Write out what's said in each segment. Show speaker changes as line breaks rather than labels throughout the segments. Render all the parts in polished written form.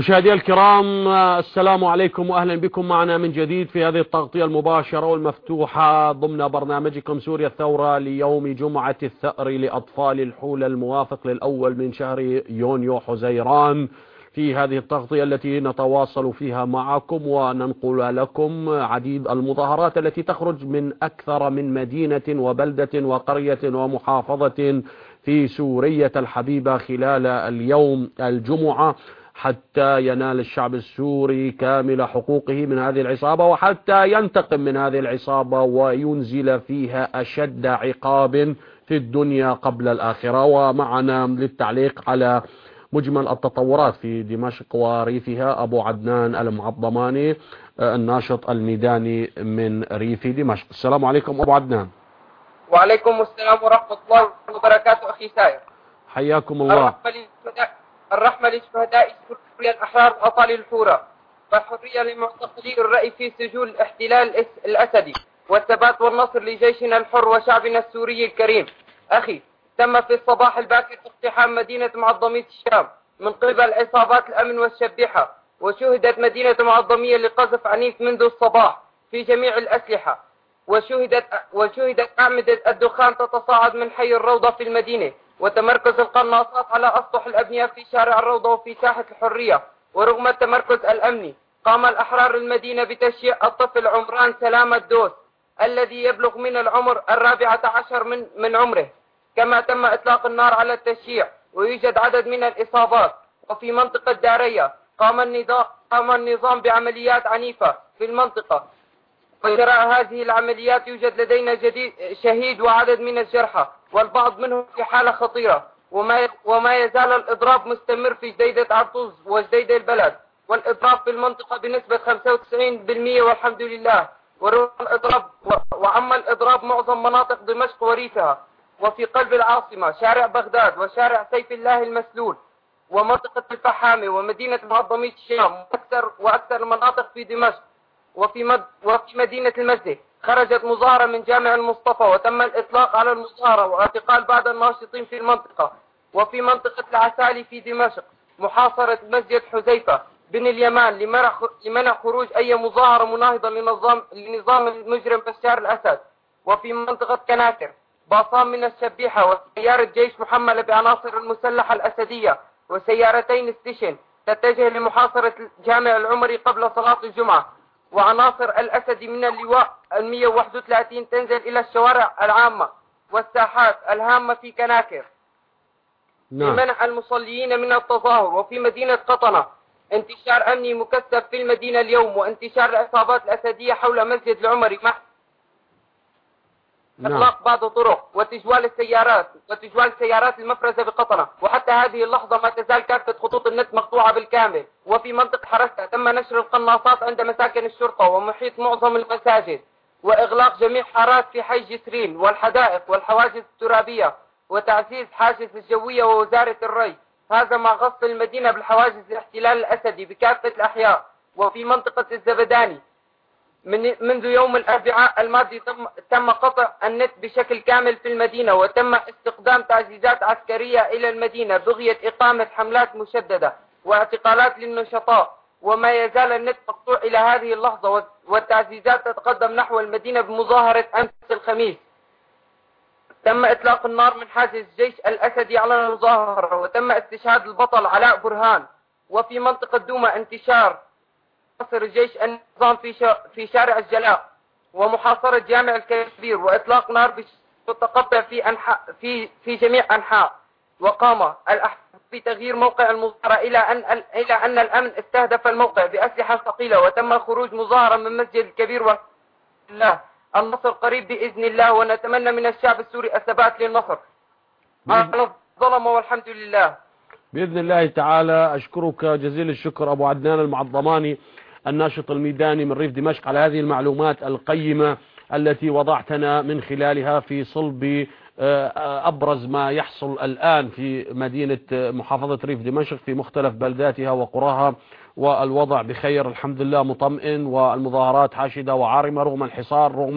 مشاهدي الكرام، السلام عليكم وأهلا بكم معنا من جديد في هذه التغطية المباشرة والمفتوحة ضمن برنامجكم سوريا الثورة ليوم جمعة الثأر لأطفال الحول الموافق للأول من شهر يونيو حزيران. في هذه التغطية التي نتواصل فيها معكم وننقل لكم عديد المظاهرات التي تخرج من أكثر من مدينة وبلدة وقرية ومحافظة في سوريا الحبيبة خلال اليوم الجمعة، حتى ينال الشعب السوري كامل حقوقه من هذه العصابة، وحتى ينتقم من هذه العصابة وينزل فيها أشد عقاب في الدنيا قبل الآخرة. ومعنا للتعليق على مجمل التطورات في دمشق وريفها أبو عدنان المعظماني، الناشط الميداني من ريف دمشق. السلام عليكم أبو عدنان.
وعليكم السلام ورحمة الله وبركاته أخي سائر.
حياكم الله.
الرحمة لشهداء سوريا الأحرار وأطفال الحورة، والحرية لمعتقلي الرأي في سجون الاحتلال الأسدي، والثبات والنصر لجيشنا الحر وشعبنا السوري الكريم. أخي، تم في الصباح الباكر اقتحام مدينة معظمية الشام من قبل عصابات الأمن والشبيحة، وشهدت مدينة معظمية لقذف عنيف منذ الصباح في جميع الأسلحة، وشهدت أعمدة الدخان تتصاعد من حي الروضة في المدينة، وتمركز القناصات على أسطح الأبنية في شارع الروضة وفي ساحة الحرية. ورغم التمركز الأمني، قام الأحرار المدينة بتشييع الطفل عمران سلامة دوس الذي يبلغ من العمر 14 من عمره، كما تم إطلاق النار على التشييع، ويوجد عدد من الإصابات. وفي منطقة دارية قام النظام بعمليات عنيفة في المنطقة، وجراء هذه العمليات يوجد لدينا شهيد وعدد من الجرحى، والبعض منهم في حالة خطيرة. وما يزال الإضراب مستمر في جديدة عرطوز وجديدة البلد، والإضراب في المنطقة بنسبة 95% والحمد لله. وعم الإضراب معظم مناطق دمشق وريفها، وفي قلب العاصمة شارع بغداد وشارع سيف الله المسلول ومنطقة الفحامة ومدينة معظمية الشام وأكثر المناطق في دمشق. وفي مدينة المسجد خرجت مظاهرة من جامع المصطفى، وتم الإطلاق على المظاهرة واعتقال بعض الناشطين في المنطقة. وفي منطقة العسالي في دمشق محاصرة مسجد حذيفة بن اليمان لمنع خروج أي مظاهرة مناهضة لنظام المجرم بشار الأسد. وفي منطقة كناكر باصام من الشبيحة وسيارة جيش محملة بعناصر المسلحة الأسدية وسيارتين ستيشن تتجه لمحاصرة الجامع العمري قبل صلاة الجمعة. وعناصر الأسدي من اللواء 131 تنزل إلى الشوارع العامة والساحات الهامة في كناكر لمنع المصليين من التظاهر. وفي مدينة قطنة انتشار أمني مكثف في المدينة اليوم، وانتشار العصابات الأسدية حول مسجد العمري مع إطلاق بعض الطرق وتجوال السيارات المفرزة بقطنة. وحتى هذه اللحظة ما تزال كافة خطوط النت مقطوعة بالكامل. وفي منطقة حرسة تم نشر القناصات عند مساكن الشرطة ومحيط معظم المساجد، وإغلاق جميع حارات في حي جسرين والحدائق والحواجز الترابية، وتعزيز حاجز الجوية ووزارة الري، هذا مع غصب المدينة بالحواجز الاحتلال الأسدي بكافة الأحياء. وفي منطقة الزبداني منذ يوم الأربعاء الماضي تم قطع النت بشكل كامل في المدينة، وتم استخدام تعزيزات عسكرية إلى المدينة بغية إقامة حملات مشددة واعتقالات للنشطاء. وما يزال النت مقطوع إلى هذه اللحظة، والتعزيزات تتقدم نحو المدينة بمظاهرة أمس الخميس. تم إطلاق النار من حاجز الجيش الأسدي على المظاهرة، وتم استشهاد البطل علاء برهان. وفي منطقة دوما انتشار حصر الجيش النظام في شارع الجلاء ومحاصرة جامع الكبير، وإطلاق نار متقطع في جميع أنحاء. وقام الأحزاب بتغيير موقع المظاهرة إلى أن الأمن استهدف الموقع بأسلحة ثقيلة، وتم خروج مظاهرة من مسجد الكبير. والله النصر قريب بإذن الله، ونتمنى من الشعب السوري الثبات للنصر على الظلم، والحمد لله
بإذن الله تعالى. أشكرك جزيل الشكر أبو عدنان المعظماني، الناشط الميداني من ريف دمشق، على هذه المعلومات القيمة التي وضعتنا من خلالها في صلب أبرز ما يحصل الآن في مدينة محافظة ريف دمشق في مختلف بلداتها وقراها. والوضع بخير الحمد لله، مطمئن، والمظاهرات حاشدة وعارمة رغم الحصار، رغم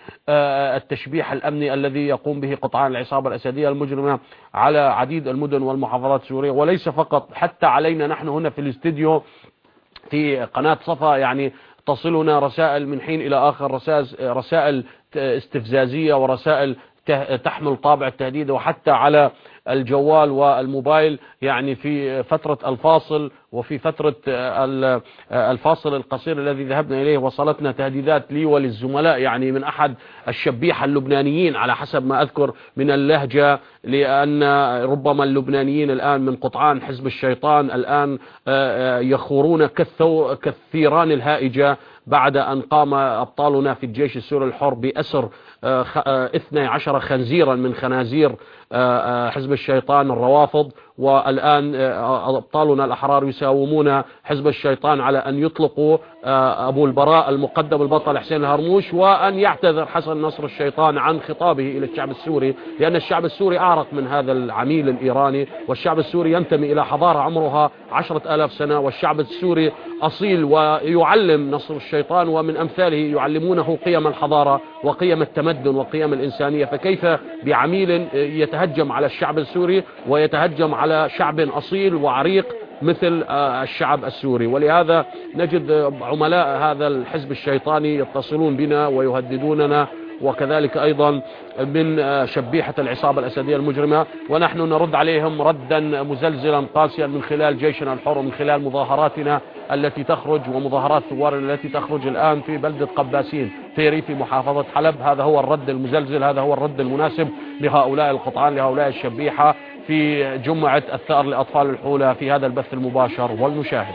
التشبيح الأمني الذي يقوم به قطعان العصابة الأسدية المجرمة على عديد المدن والمحافظات السورية، وليس فقط، حتى علينا نحن هنا في الاستديو في قناة صفا يعني تصلنا رسائل من حين إلى آخر، رسائل استفزازية ورسائل تحمل طابع التهديد، وحتى على الجوال والموبايل يعني في فترة الفاصل وفي فترة الفاصل القصير الذي ذهبنا إليه وصلتنا تهديدات لي وللزملاء يعني من أحد الشبيحة اللبنانيين على حسب ما أذكر من اللهجة، لأن ربما اللبنانيين الآن من قطعان حزب الشيطان الآن يخورون كالثيران الهائجة بعد أن قام أبطالنا في الجيش السوري الحر بأسر 12 خنزيرا من خنازير حزب الشيطان الروافض، والآن أبطالنا الأحرار يساومون حزب الشيطان على أن يطلقوا أبو البراء المقدم البطل حسين الهرموش، وأن يعتذر حسن نصر الشيطان عن خطابه إلى الشعب السوري، لأن الشعب السوري أعرق من هذا العميل الإيراني، والشعب السوري ينتمي إلى حضارة عمرها 10,000 سنة، والشعب السوري أصيل ويعلم نصر الشيطان ومن أمثاله يعلمونه قيم الحضارة وقيم التمدن وقيم الإنسانية، فكيف بعميل يتهجم على الشعب السوري ويتهجم على شعب أصيل وعريق مثل الشعب السوري؟ ولهذا نجد عملاء هذا الحزب الشيطاني يتصلون بنا ويهددوننا، وكذلك أيضا من شبيحة العصابة الأسدية المجرمة، ونحن نرد عليهم ردا مزلزلا قاسيا من خلال جيشنا الحر ومن خلال مظاهراتنا التي تخرج ومظاهرات ثوارنا التي تخرج الآن في بلدة قباسين في ريف محافظة حلب. هذا هو الرد المزلزل، هذا هو الرد المناسب لهؤلاء القطعان، لهؤلاء الشبيحة في جمعة الثأر لأطفال الحولة في هذا البث المباشر والمشاهد.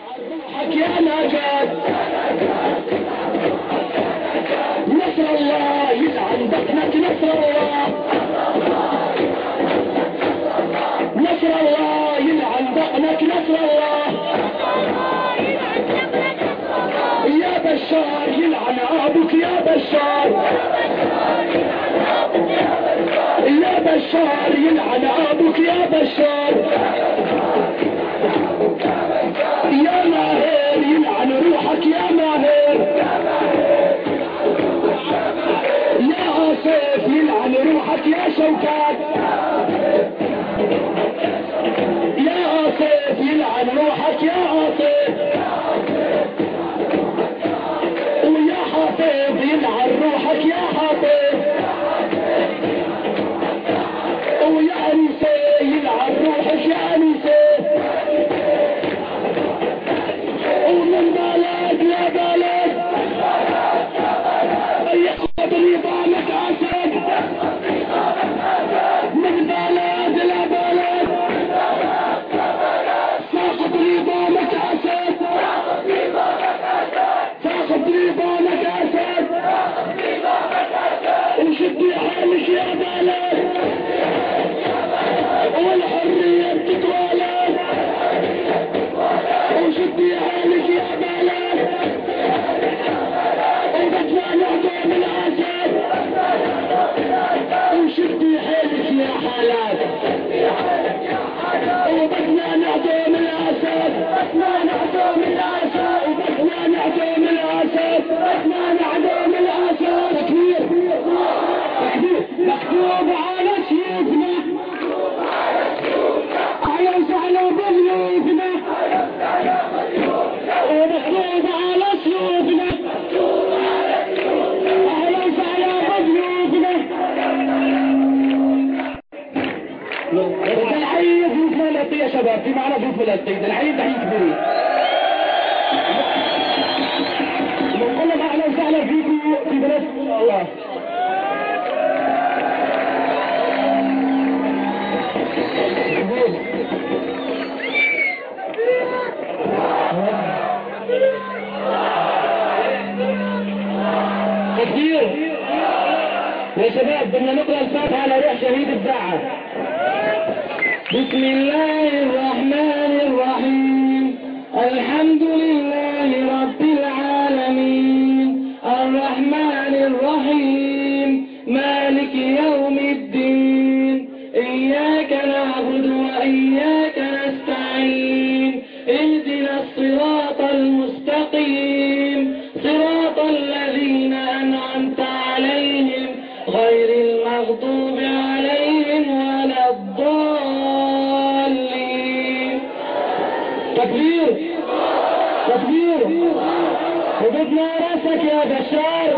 نصر الله يلعن بطنك، نصر الله، نصر الله يلعن بطنك، نصر الله، يا بشار يلعن ابوك يا بشار، يا بشار يلعن ابوك يا بشار، يا ماهر يلعن روحك يا ماهر، يا عاصف يلعن روحك يا شوكات، يا عاصف يلعن روحك يا عاصف، ويا حافظ يلعن روحك يا حافظ، ويا أنيسة يلعن روحك يا أنيسة، ومن بلد لا بلد ياخذ نظامك أسد، من بلد لا بلد تاخذ نظامك أسد، تاخذ نظامك أسد، وشدي حالك يا بلد، والحرية بتتولد، وشدي حالك يا بلد، وبدنا نعدم الأسد، وشدي حالك يا حالات، وبدنا نعدم الأسد، بدنا نعدم الأسد، وبدنا نعدم الأسد، بدنا نعدم الأسد، تكبير مكتوب على سيوفنا، أهلا وسهلا بضيوفنا، ومكتوب على سيوفنا، أهلا وسهلا بضيوفنا. الحي ضيوف فلسطين يا شباب، في معنا ضيوف فلسطين، الحي تحية كبيرة. نقول لهم أهلا وسهلا فيكم في بلد الله. كثير يا شباب، بدنا نقرأ الفاتحة على روح شهيد الداعة. بسم الله الرحمن الرحيم، الحمد لله رب العالمين، الرحمن الرحيم، مالك يوم الدين، إياك نعبد وإياك نستعين، اهدنا الصراط المستقيم، صراط الذين أنعمت عليهم غير المغضوب عليهم ولا الضالين. تكبير تكبير. وبدنا راسك يا بشار،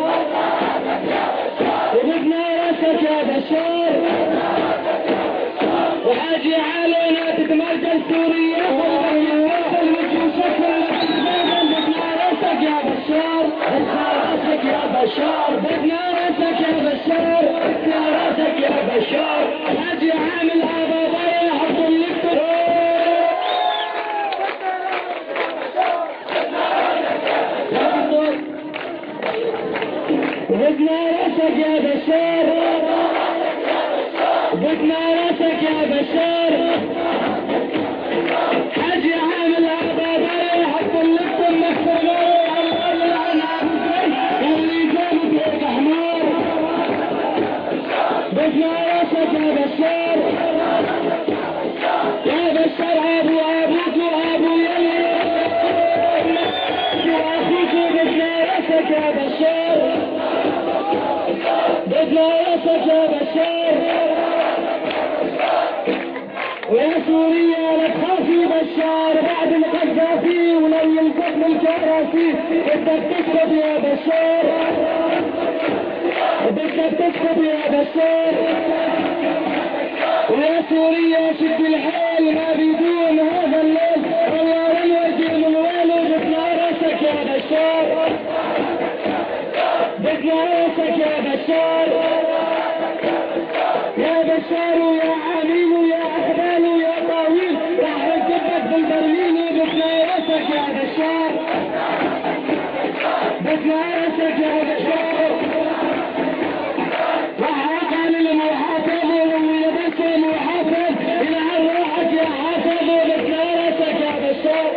وبدنا راسك يا بشار. وحاجي علينا تتمرجل سوريا والوطن وجوشك بدنا راسك يا بشار، بدنا راسك يا بشار، بدنا راسك يا بشار، بدنا راسك يا بشار. حاجي عامل هذا ضيع حط اللفتر. بدنا راسك يا بشار، بدنا راسك يا بشار. حاجي عامل هذا ضيع حط اللفتر مكسر واللي جابت هيك حمار. بدنا راسك يا بشار، يا بشار. ابو ابوك وابو يلي واخوك. بدنا راسك يا بشار، بدنا راسك يا بشار. ويا سوريا لا تخافي بشار بعد القذافي ولو القتل الكراسي. بدك تكسب يا بشار، بدك تكسب يا بشار. ويا سوريا شد الحيل ما بدون هذا الليل والله والوجه من ويله. بدنا راسك يا بشار، بدنا راسك يا بشار، يا بشار ويا عميم ويا أحبال ويا طاويل راح نكبك بالبرميل. بدنا راسك يا بشار، بدنا راسك يا بشار. راح أقال المحافظ ولبس محافظ إلى روحك يا حافظ. بدنا راسك يا بشار،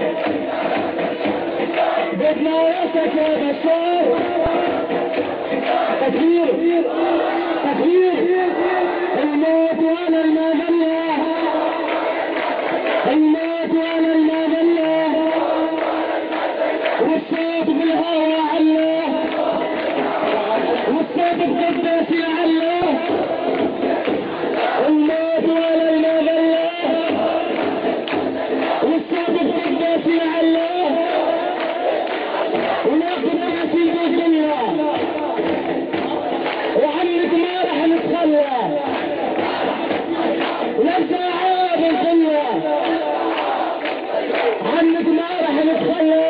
بدنا راسك يا بشار. تكبير تكبير. الموت ولا المذلة، الموت ولا المذلة. والصوت بالهوى علاه، والصوت بقدس علاه. الموت ولا المذلة، والصوت بقدس علاه. وناخذ نسيب كلها وعنك ما رح نتخلى ولسه عاب الخلى. عنك ما رح نتخلى.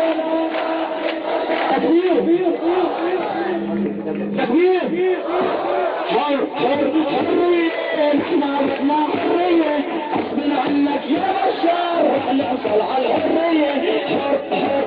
تكبير تكبير. حر حر حرية. احنا بدنا حرية غصب عنك يا بشار. رح نحصل على الحرية. حر حر.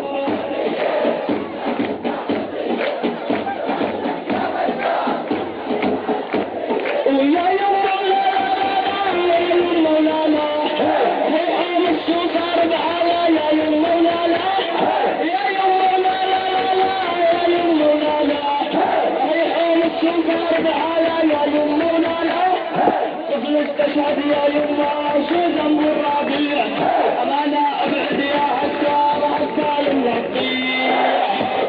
ويا يما لا لا يا يما لا لا هي مشو صار بحالها. يا يما لا لا يا يما لا لا لا يا يما لا لا هي مشو صار بحالها. يا يما لا لا طفل استشهد يا يما شو ذنب الربيع. امانه ابعد يا عسكر عسكر النقيع.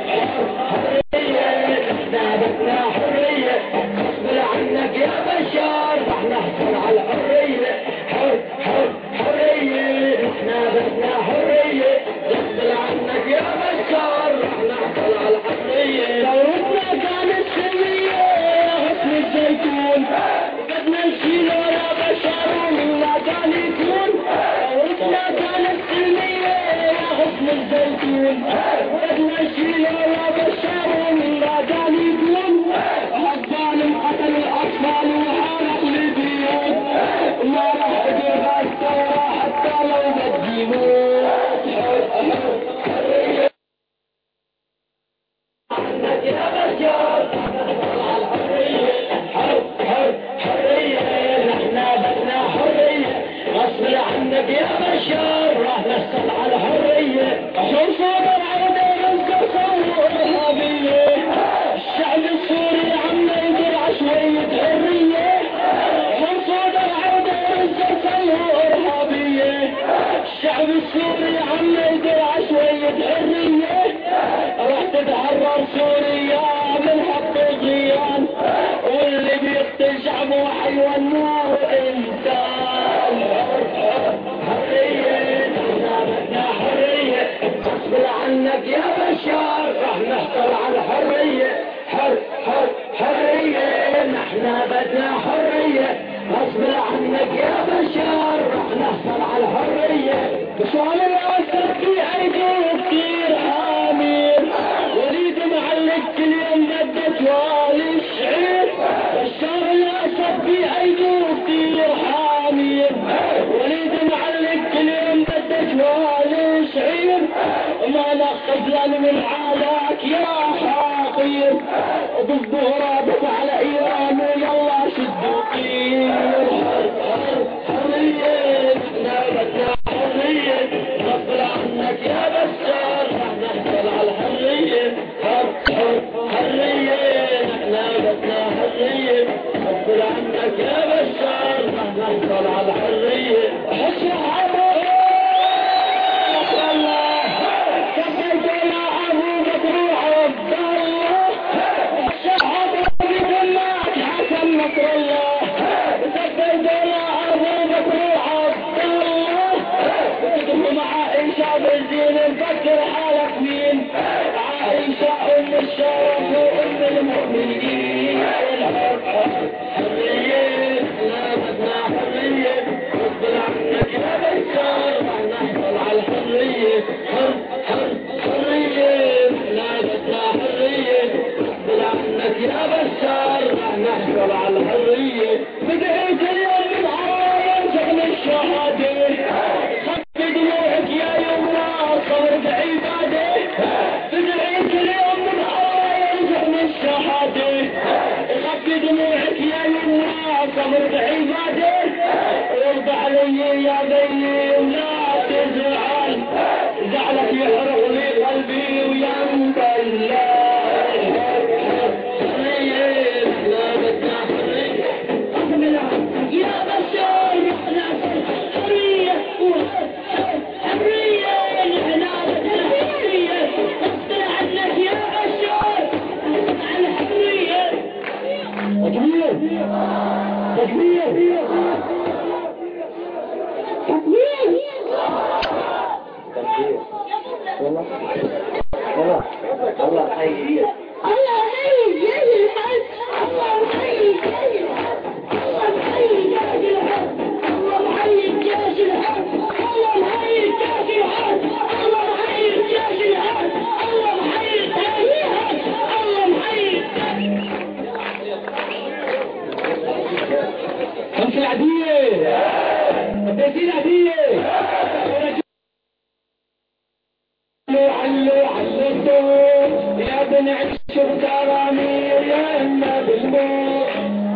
حريه احنا بدنا حريه غصب عنك يا بشار. رح نحصل على الحرية. حر حر حرية. احنا بدنا حرية غصب عنك يا بشار. رح نحصل على الحرية. ثورتنا كانت سلمية يا غصن الزيتون. بدنا نشيله يا بشار ولا كان يكون. ثورتنا كانت سلمية مو حي والنار إنسان. حرية نحن بدنا حرية غصب عنك يا بشار رح نحصل على الحرية. حرية نحن بدنا حرية غصب عنك يا بشار رح نحصل على الحرية. بشار الأسد في أيديه كتير حامير وليد معلق كل يوم بدت والي الشعير. بشار الأسد في أيديه كتير حامير وليد معلق كل يوم بدت والي الشعير. ما ناخذ لن من عالك يا حاقير بالظهر بس على ايران ويلا شدوا طير. حرية نحن بدنا حرية غصب عنك يا بشار رح نحصل على الحرية. حرية نحن بدنا حرية غصب عنك يا بشار رح نحصل على الحرية. حش العبر نصر الله كفيت يا ابو بكر عبد الله. الشعب بجماعة حسن نصر الله كفيت يا ابو بكر عبد الله. تدخل مع عائشة بالدين نفكر حالك مين. عائشة ام الشرف وام المؤمنين. حرية لا بدنا حرية غصب عنك يا بشار رح نحصل على الحرية. حرية لا بدنا حرية غصب عنك يا بشار رح نحصل على الحرية. بدعيت اليوم من عرايا شغل الشهادة خفي دموعك يا يمنا صبر بعبادة. بدعيت اليوم من عرايا شغل الشهادة خفي دموعك يا يمنا صبر بعبادة. وارضى علي يا بني ولا تزعل زعلك يحرق لي قلبي وينبل. حرية لا بدنا حرية يا بشار رح نحصل حرية. حرية نحن بدنا حرية غصب عنك يا بشار على الحرية. تكبير تكبير والله الله حي الله حي جاي الحج. الله حي جاي الحج. الله حي جاي الحج. الله حي جاي الحج. الله حي جاي الحج. الله حي جاي الحج. الله حي جاي الحج. الله حي خمس العدية بديتي العدية. علو الصوت يا بن عيش بكرامير يا اما بالموت.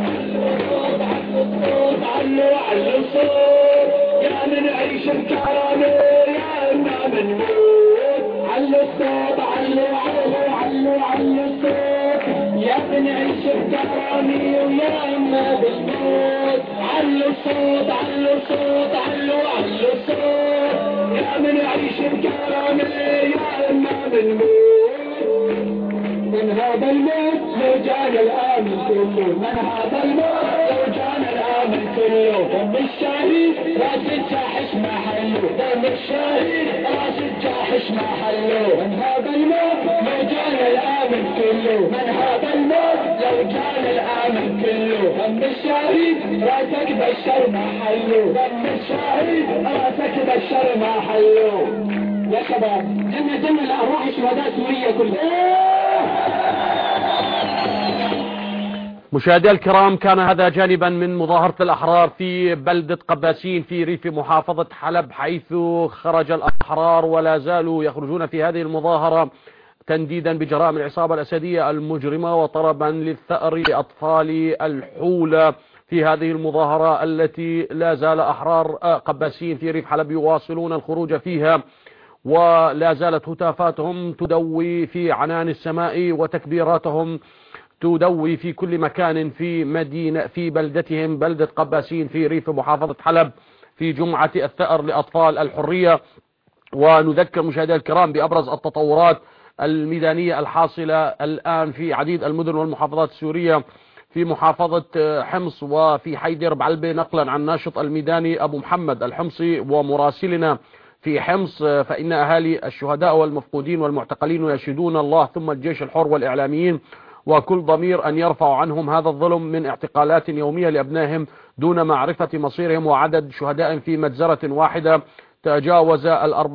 علو الصوت يا بن عيش بكرامير يا اما بالموت. علو الصوت علو الصوت يا بن عيش بكرامير يا اما بالموت. علو الصوت علو الصوت يا من يعيش بكرامه يا اما بنموت. من هذا الموت لو جانا الامل كله. من هذا الموت لو جانا الامل كله. دم الشهيد راس الجاحش ما حلو. دم الشهيد راس الجاحش ما حلو. من هذا الموت لو جانا الامل كله. من هذا الموت لو جانا الامل كله. دم الشهيد راسك بالشر ما حلو. دم الشهيد راسك بالشر ما حلو. يا شباب جنة الارواح شهداء سوريا كلها.
مشاهدي الكرام، كان هذا جانبا من مظاهرة الأحرار في بلدة قباسين في ريف محافظة حلب، حيث خرج الأحرار ولا زالوا يخرجون في هذه المظاهرة تنديدا بجرائم العصابة الأسدية المجرمة وطلبا للثأر لأطفال الحولة في هذه المظاهرة التي لا زال أحرار قباسين في ريف حلب يواصلون الخروج فيها، ولا زالت هتافاتهم تدوي في عنان السماء وتكبيراتهم تدوي في كل مكان في بلدتهم، بلدة قباسين في ريف محافظة حلب، في جمعة الثأر لأطفال الحرية. ونذكر مشاهدينا الكرام بأبرز التطورات الميدانية الحاصلة الآن في عديد المدن والمحافظات السورية في محافظة حمص وفي حي دير بعلبة، نقلا عن ناشط الميداني أبو محمد الحمصي ومراسلنا في حمص، فإن أهالي الشهداء والمفقودين والمعتقلين يشهدون الله ثم الجيش الحر والإعلاميين وكل ضمير أن يرفعوا عنهم هذا الظلم من اعتقالات يومية لأبنائهم دون معرفة مصيرهم، وعدد شهداء في مجزرة واحدة تجاوز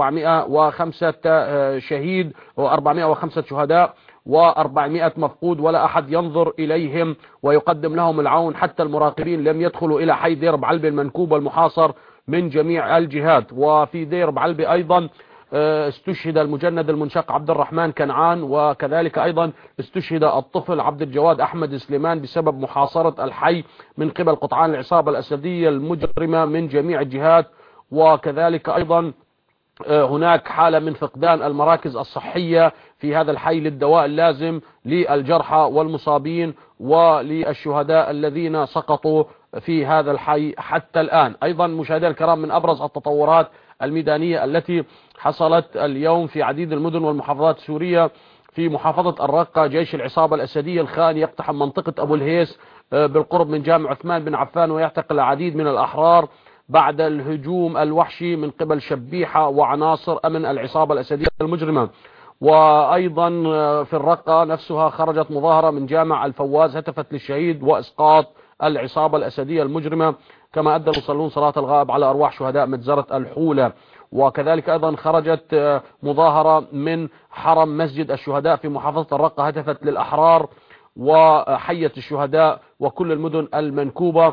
405 شهيد و405 شهداء و400 مفقود، ولا أحد ينظر إليهم ويقدم لهم العون. حتى المراقبين لم يدخلوا إلى حي دير بعلبة المنكوب المحاصر من جميع الجهات. وفي دير بعلبة أيضا استشهد المجند المنشق عبد الرحمن كنعان، وكذلك أيضا استشهد الطفل عبد الجواد أحمد سليمان بسبب محاصرة الحي من قبل قطعان العصابة الأسدية المجرمة من جميع الجهات. وكذلك أيضا هناك حالة من فقدان المراكز الصحية في هذا الحي للدواء اللازم للجرحى والمصابين وللشهداء الذين سقطوا في هذا الحي حتى الآن. أيضا مشاهدينا الكرام، من أبرز التطورات الميدانية التي حصلت اليوم في عديد المدن والمحافظات السورية، في محافظة الرقة جيش العصابة الأسدية الخان يقتحم منطقة أبو الهيس بالقرب من جامع عثمان بن عفان ويعتقل العديد من الأحرار بعد الهجوم الوحشي من قبل شبيحة وعناصر أمن العصابة الأسدية المجرمة. وأيضا في الرقة نفسها خرجت مظاهرة من جامع الفواز هتفت للشهيد وإسقاط العصابة الأسدية المجرمة، كما أدى المصلون صلاة الغائب على أرواح شهداء مجزرة الحولة. وكذلك أيضا خرجت مظاهرة من حرم مسجد الشهداء في محافظة الرقة هتفت للأحرار وحية الشهداء وكل المدن المنكوبة.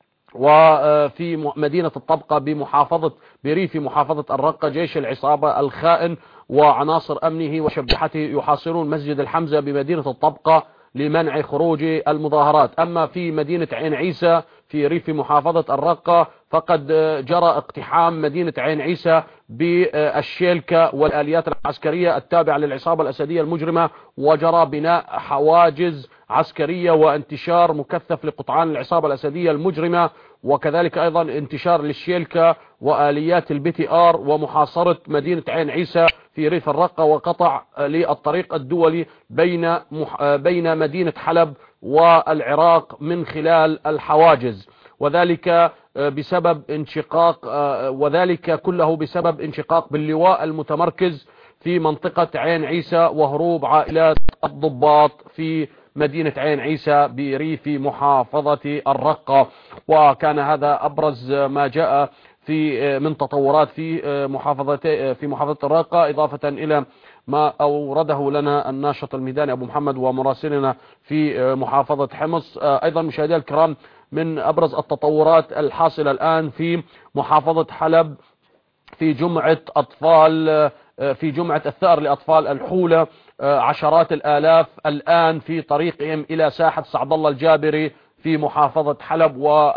وفي مدينة الطبقة بريف محافظة الرقة جيش العصابة الخائن وعناصر أمنه وشبيحته يحاصرون مسجد الحمزة بمدينة الطبقة لمنع خروج المظاهرات. أما في مدينة عين عيسى في ريف محافظة الرقة فقد جرى اقتحام مدينة عين عيسى بالشيلكة والآليات العسكرية التابعة للعصابة الأسدية المجرمة، وجرى بناء حواجز عسكرية وانتشار مكثف لقطعان العصابة الأسدية المجرمة، وكذلك أيضا انتشار للشيلكة وآليات البي تي آر ومحاصرة مدينة عين عيسى في ريف الرقة وقطع للطريق الدولي بين مدينة حلب والعراق من خلال الحواجز، وذلك كله بسبب انشقاق باللواء المتمركز في منطقة عين عيسى وهروب عائلات الضباط في مدينة عين عيسى بريف محافظة الرقة. وكان هذا أبرز ما جاء من تطورات في محافظة الرقة، إضافة إلى ما أورده لنا الناشط الميداني أبو محمد ومراسلنا في محافظة حمص. أيضا مشاهدينا الكرام، من أبرز التطورات الحاصلة الآن في محافظة حلب في جمعة الثأر لأطفال الحولة، عشرات الآلاف الآن في طريقهم إلى ساحة سعد الله الجابري في محافظة حلب،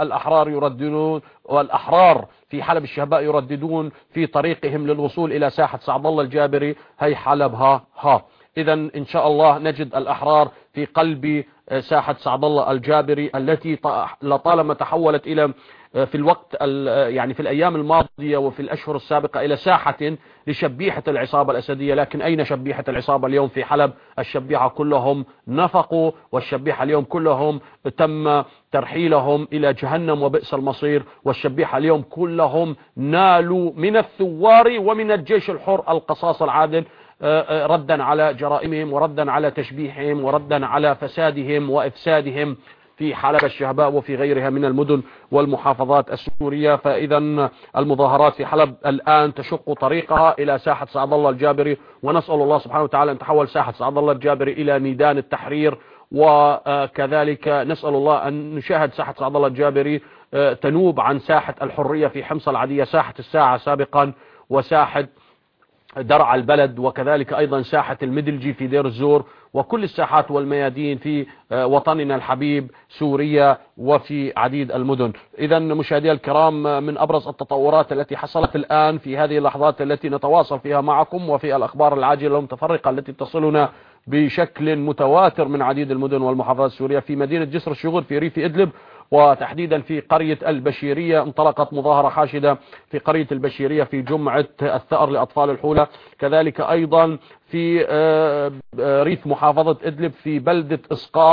والأحرار في حلب الشهباء يرددون في طريقهم للوصول إلى ساحة سعد الله الجابري هي حلب ها. إذا إن شاء الله نجد الأحرار في قلب ساحة سعد الله الجابري التي لطالما تحولت إلى في الوقت يعني في الأيام الماضية وفي الأشهر السابقة إلى ساحة لشبيحة العصابة الأسدية. لكن أين شبيحة العصابة اليوم في حلب؟ الشبيحة كلهم نفقوا، والشبيحة اليوم كلهم تم ترحيلهم إلى جهنم وبئس المصير، والشبيحة اليوم كلهم نالوا من الثوار ومن الجيش الحر القصاص العادل ردا على جرائمهم وردا على تشبيحهم وردا على فسادهم وإفسادهم في حلب الشهباء وفي غيرها من المدن والمحافظات السورية. فإذا المظاهرات في حلب الآن تشق طريقها إلى ساحة سعد الله الجابري، ونسأل الله سبحانه وتعالى أن تحول ساحة سعد الله الجابري إلى ميدان التحرير، وكذلك نسأل الله أن نشاهد ساحة سعد الله الجابري تنوب عن ساحة الحرية في حمص العادية، ساحة الساعة سابقا، وساحة درع البلد، وكذلك أيضا ساحة المدلجي في دير الزور، وكل الساحات والميادين في وطننا الحبيب سوريا وفي عديد المدن. إذا مشاهدي الكرام، من أبرز التطورات التي حصلت الآن في هذه اللحظات التي نتواصل فيها معكم وفي الأخبار العاجلة والمتفرقة التي تصلنا بشكل متواتر من عديد المدن والمحافظات السورية، في مدينة جسر الشغل في ريف إدلب وتحديدا في قرية البشيرية انطلقت مظاهرة حاشدة في قرية البشيرية في جمعة الثأر لأطفال الحولة. كذلك أيضا في ريف محافظة إدلب في بلدة إسقاط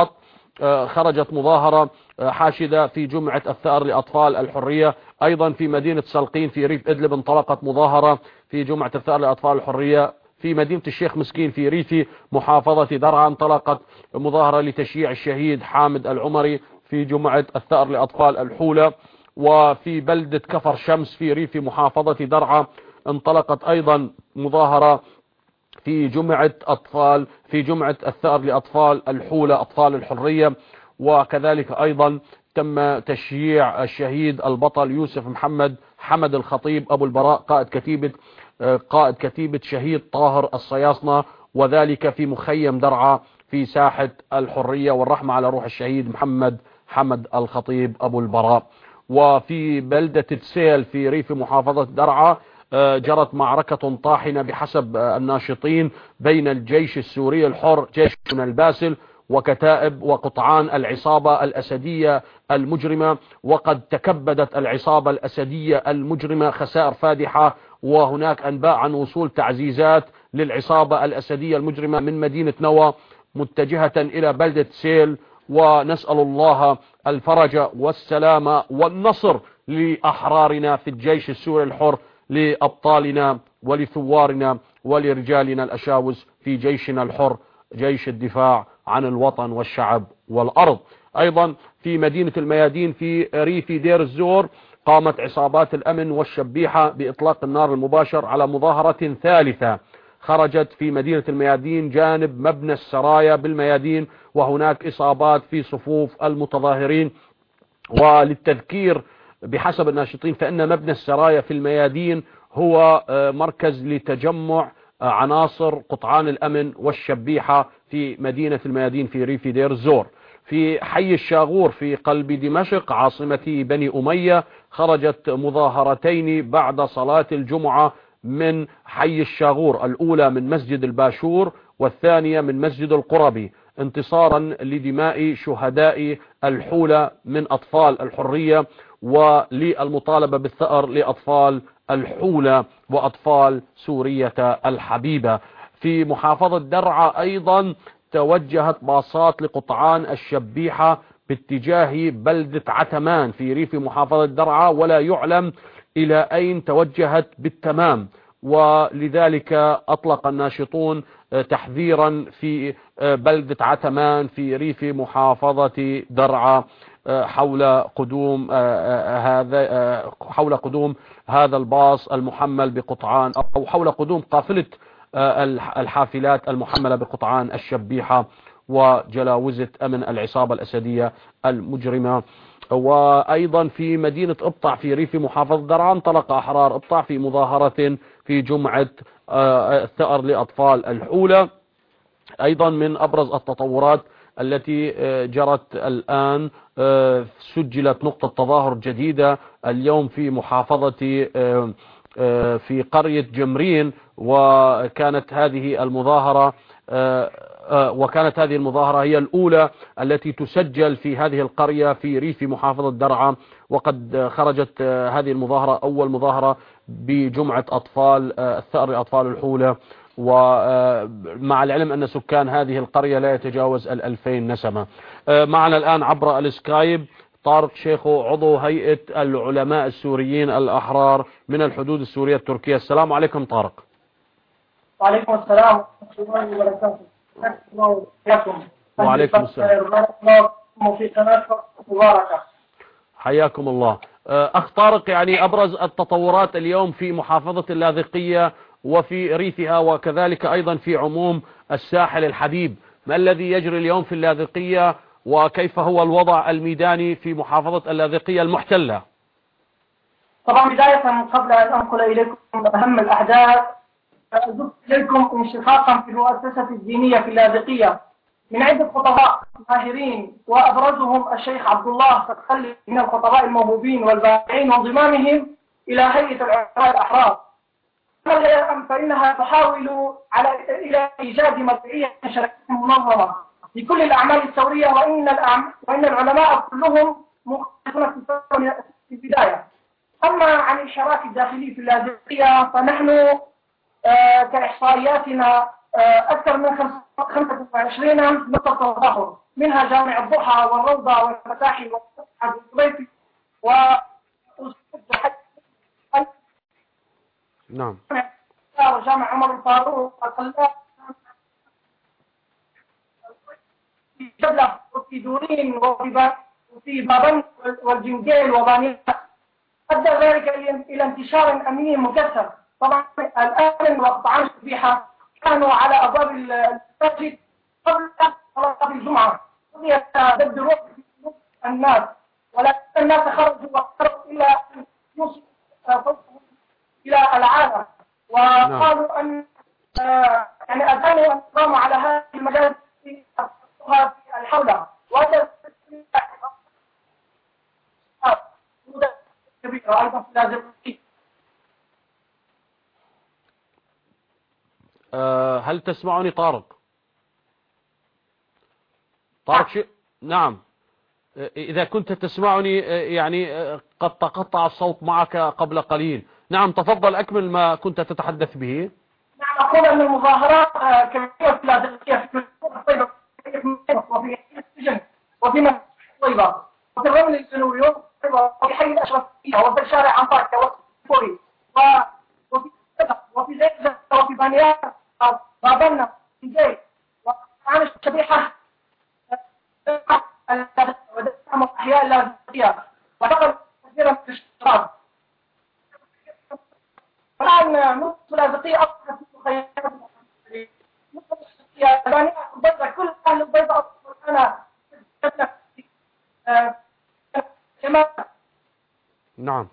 خرجت مظاهرة حاشدة في جمعة الثأر لأطفال الحرية. أيضا في مدينة سلقين في ريف إدلب انطلقت مظاهرة في جمعة الثأر لأطفال الحرية. في مدينة الشيخ مسكين في ريف محافظة درعا انطلقت مظاهرة لتشييع الشهيد حامد العمري في جمعة الثأر لأطفال الحولة. وفي بلدة كفر شمس في ريف محافظة درعا انطلقت أيضا مظاهرة في جمعة الثأر لأطفال الحولة أطفال الحرية. وكذلك أيضا تم تشييع الشهيد البطل يوسف محمد حمد الخطيب أبو البراء قائد كتيبة شهيد طاهر الصياصنة، وذلك في مخيم درعا في ساحة الحرية، والرحمة على روح الشهيد محمد حمد الخطيب أبو البراء. وفي بلدة تسيل في ريف محافظة درعا جرت معركة طاحنة بحسب الناشطين بين الجيش السوري الحر جيش الباسل وكتائب وقطعان العصابة الأسدية المجرمة، وقد تكبدت العصابة الأسدية المجرمة خسائر فادحة، وهناك أنباء عن وصول تعزيزات للعصابة الأسدية المجرمة من مدينة نوى متجهة إلى بلدة سيل. ونسأل الله الفرج والسلام والنصر لأحرارنا في الجيش السوري الحر، لأبطالنا ولثوارنا ولرجالنا الأشاوس في جيشنا الحر جيش الدفاع عن الوطن والشعب والأرض. أيضا في مدينة الميادين في ريف دير الزور قامت عصابات الأمن والشبيحة بإطلاق النار المباشر على مظاهرة ثالثة خرجت في مدينة الميادين جانب مبنى السرايا بالميادين، وهناك إصابات في صفوف المتظاهرين. وللتذكير بحسب الناشطين فإن مبنى السرايا في الميادين هو مركز لتجمع عناصر قطعان الأمن والشبيحة في مدينة الميادين في ريف دير الزور. في حي الشاغور في قلب دمشق عاصمة بني أمية خرجت مظاهرتين بعد صلاة الجمعة من حي الشاغور، الأولى من مسجد الباشور والثانية من مسجد القربي، انتصارا لدماء شهداء الحولة من أطفال الحرية وللمطالبة بالثأر لأطفال الحولة وأطفال سورية الحبيبة. في محافظة درعا أيضا توجهت باصات لقطعان الشبيحة باتجاه بلدة عتمان في ريف محافظة درعا، ولا يعلم إلى أين توجهت بالتمام، ولذلك أطلق الناشطون تحذيرا في بلدة عتمان في ريف محافظة درعا حول قدوم هذا الباص المحمل بقطعان، أو حول قدوم قافلة الحافلات المحملة بقطعان الشبيحة وجلاوزة أمن العصابة الأسدية المجرمة. وأيضا في مدينة إبطع في ريف محافظة درعا انطلق أحرار إبطع في مظاهرة في جمعة الثأر لأطفال الحولة. أيضا من أبرز التطورات التي جرت الآن سجلت نقطة تظاهر جديدة اليوم في محافظة في قرية جمرين، وكانت هذه المظاهرة هي الأولى التي تسجل في هذه القرية في ريف محافظة درعا. وقد خرجت هذه المظاهرة أول مظاهرة بجمعة الثأر لأطفال الحولة، ومع العلم أن سكان هذه القرية لا يتجاوز 2000 نسمة. معنا الآن عبر السكايب طارق شيخو عضو هيئة العلماء السوريين الأحرار من الحدود السورية التركية. السلام عليكم طارق.
وعليكم السلام ورحمة الله وبركاته.
وعليكم السلام.
في قناة مباركة.
حياكم الله. أخ طارق، يعني أبرز التطورات اليوم في محافظة اللاذقية وفي ريفها وكذلك أيضا في عموم الساحل الحبيب، ما الذي يجري اليوم في اللاذقية وكيف هو الوضع الميداني في محافظة اللاذقية المحتلة؟
طبعا بداية قبل أن أنقل إليكم أهم الأحداث أذكر إليكم انشقاقا في المؤسسة الدينية في اللاذقية من عدة خطباء ماهرين، وأبرزهم الشيخ عبد الله فتخلي من الخطباء الموهوبين والبارعين وانضمامهم إلى هيئة العلماء الأحرار، فإنها تحاول إلى إيجاد مرجعية شرعية منظمة لكل الأعمال الثورية، وإن العلماء كلهم مخالفون في البداية. أما عن الحراك الداخلي في اللاذقية فنحن كإحصائياتنا أكثر من 25 نقطة تظاهر منها جامع الضحى والروضة والفتاحي والفتحة والضيفي
نعم.
وجامع عمر الفاروق الخلاف في جبلة وفي دورين وفي بابن والجنجيل وبانية. أدى ذلك إلى انتشار أمني مكثف. طبعا الآن وقطعان الشبيحة كانوا على أبواب المساجد قبل صلاة الجمعة، قضيت ضد روح الناس، ولكن الناس خرجوا واقتربوا إلى أن يوصلوا صوتهم إلى العالم، وقالوا أن يعني أدانوا النظام على هذه المجالس في الحولة، وهذا كبيرة أيضا في الأزرقية.
هل تسمعني طارق؟ طارق نعم. إذا كنت تسمعني يعني قد تقطع الصوت معك قبل قليل. نعم تفضل أكمل ما كنت تتحدث به.
نعم أقول أن المظاهرات كبيرة في اللاذقية في الطيبة وفي السجن وفي مدينة الطيبة وفي الرمل الجنوبي وفي حي الأشرفية وفي شارع أنطاكيا وفي وفي زيت وفي بانيان بابلنا في زيت وعن الشبيحة ودعم أحياء اللاذقية وتقل كثيرا من الشباب. الآن نصف اللاذقية أصبحت مخيمات نصف اللاذقية بانيان البيضاء كل أهل البيضاء أنا
نعم.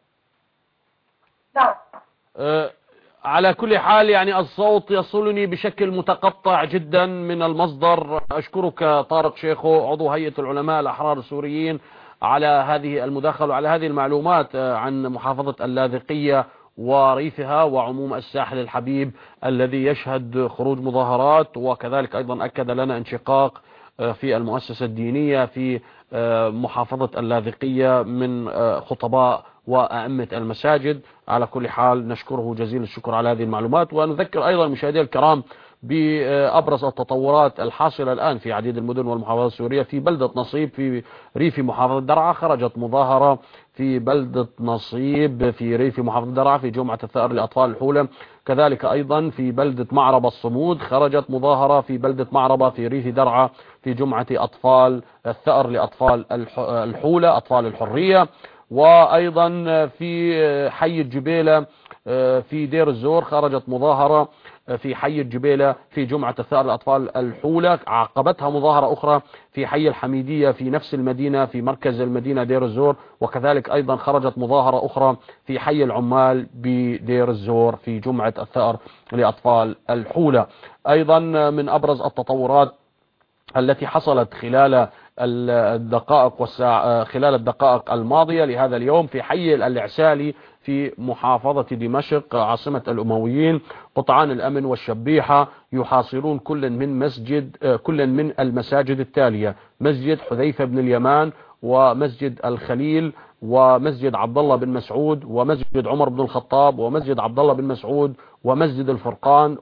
نعم.
على كل حال يعني الصوت يصلني بشكل متقطع جدا من المصدر. أشكرك طارق شيخو عضو هيئة العلماء الأحرار السوريين على هذه المداخلة وعلى هذه المعلومات عن محافظة اللاذقية وريفها وعموم الساحل الحبيب الذي يشهد خروج مظاهرات، وكذلك أيضا أكد لنا انشقاق في المؤسسة الدينية في محافظة اللاذقية من خطباء وأئمة المساجد. على كل حال نشكره جزيل الشكر على هذه المعلومات، ونذكر أيضا مشاهدينا الكرام بأبرز التطورات الحاصلة الآن في عديد المدن والمحافظات السورية. في بلدة نصيب في ريف محافظة درعا خرجت مظاهرة في بلدة نصيب في ريف محافظة درعا في جمعة الثأر لأطفال الحولة. كذلك أيضا في بلدة معربة الصمود خرجت مظاهرة في بلدة معربة في ريف درعا في جمعة أطفال الثأر لأطفال الحولة أطفال الحرية. وأيضا في حي الجبيلة في دير الزور خرجت مظاهرة في حي الجبيلة في جمعة الثأر لأطفال الحولة. عقبتها مظاهرة أخرى في حي الحميدية في نفس المدينة في مركز المدينة دير الزور. وكذلك أيضا خرجت مظاهرة أخرى في حي العمال بدير الزور في جمعة الثأر لأطفال الحولة. أيضا من أبرز التطورات التي حصلت خلال الدقائق الماضية لهذا اليوم في حي العسالي في محافظة دمشق عاصمة الأمويين قطعان الأمن والشبيحة يحاصرون كل من المساجد التالية: مسجد حذيفة بن اليمان ومسجد الخليل ومسجد عبد الله بن مسعود ومسجد عمر بن الخطاب ومسجد عبد الله بن مسعود ومسجد الفرقان.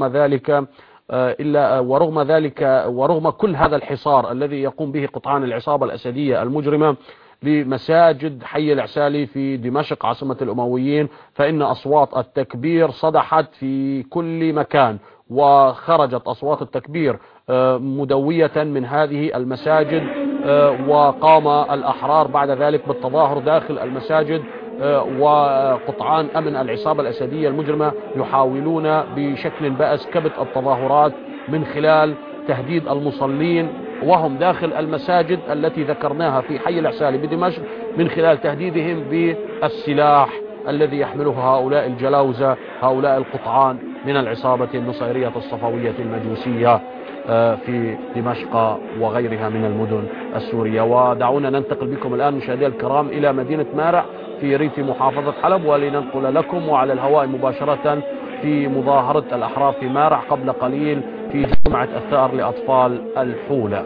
ورغم كل هذا الحصار الذي يقوم به قطعان العصابة الأسدية المجرمة لمساجد حي العسالي في دمشق عاصمة الأمويين، فإن أصوات التكبير صدحت في كل مكان، وخرجت أصوات التكبير مدوية من هذه المساجد، وقام الأحرار بعد ذلك بالتظاهر داخل المساجد. وقطعان أمن العصابة الأسدية المجرمة يحاولون بشكل بأس كبت التظاهرات من خلال تهديد المصلين وهم داخل المساجد التي ذكرناها في حي العسالي بدمشق، من خلال تهديدهم بالسلاح الذي يحمله هؤلاء الجلاوزة هؤلاء القطعان من العصابة النصيرية الصفوية المجوسية في دمشق وغيرها من المدن السورية. ودعونا ننتقل بكم الآن مشاهدينا الكرام إلى مدينة مارع في ريف محافظة حلب، ولننقل لكم وعلى الهواء مباشرة في مظاهرة الأحرار في مارع قبل قليل في جمعة الثأر لأطفال الحولة.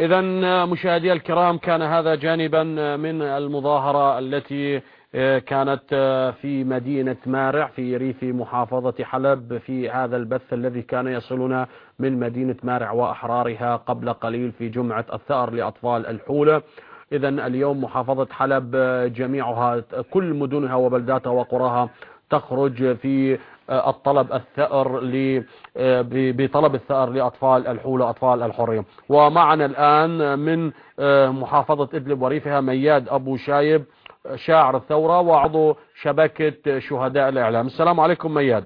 إذا مشاهدي الكرام، كان هذا جانبا من المظاهرة التي كانت في مدينة مارع في ريف محافظة حلب، في هذا البث الذي كان يصلنا من مدينة مارع وأحرارها قبل قليل في جمعة الثأر لأطفال الحولة. إذا اليوم محافظة حلب جميعها كل مدنها وبلداتها وقراها تخرج في الطلب الثأر بطلب الثأر لأطفال الحولة، أطفال الحرية. ومعنا الآن من محافظة إدلب وريفها مياد أبو شايب، شاعر الثورة وعضو شبكة شهداء الإعلام. السلام عليكم مياد.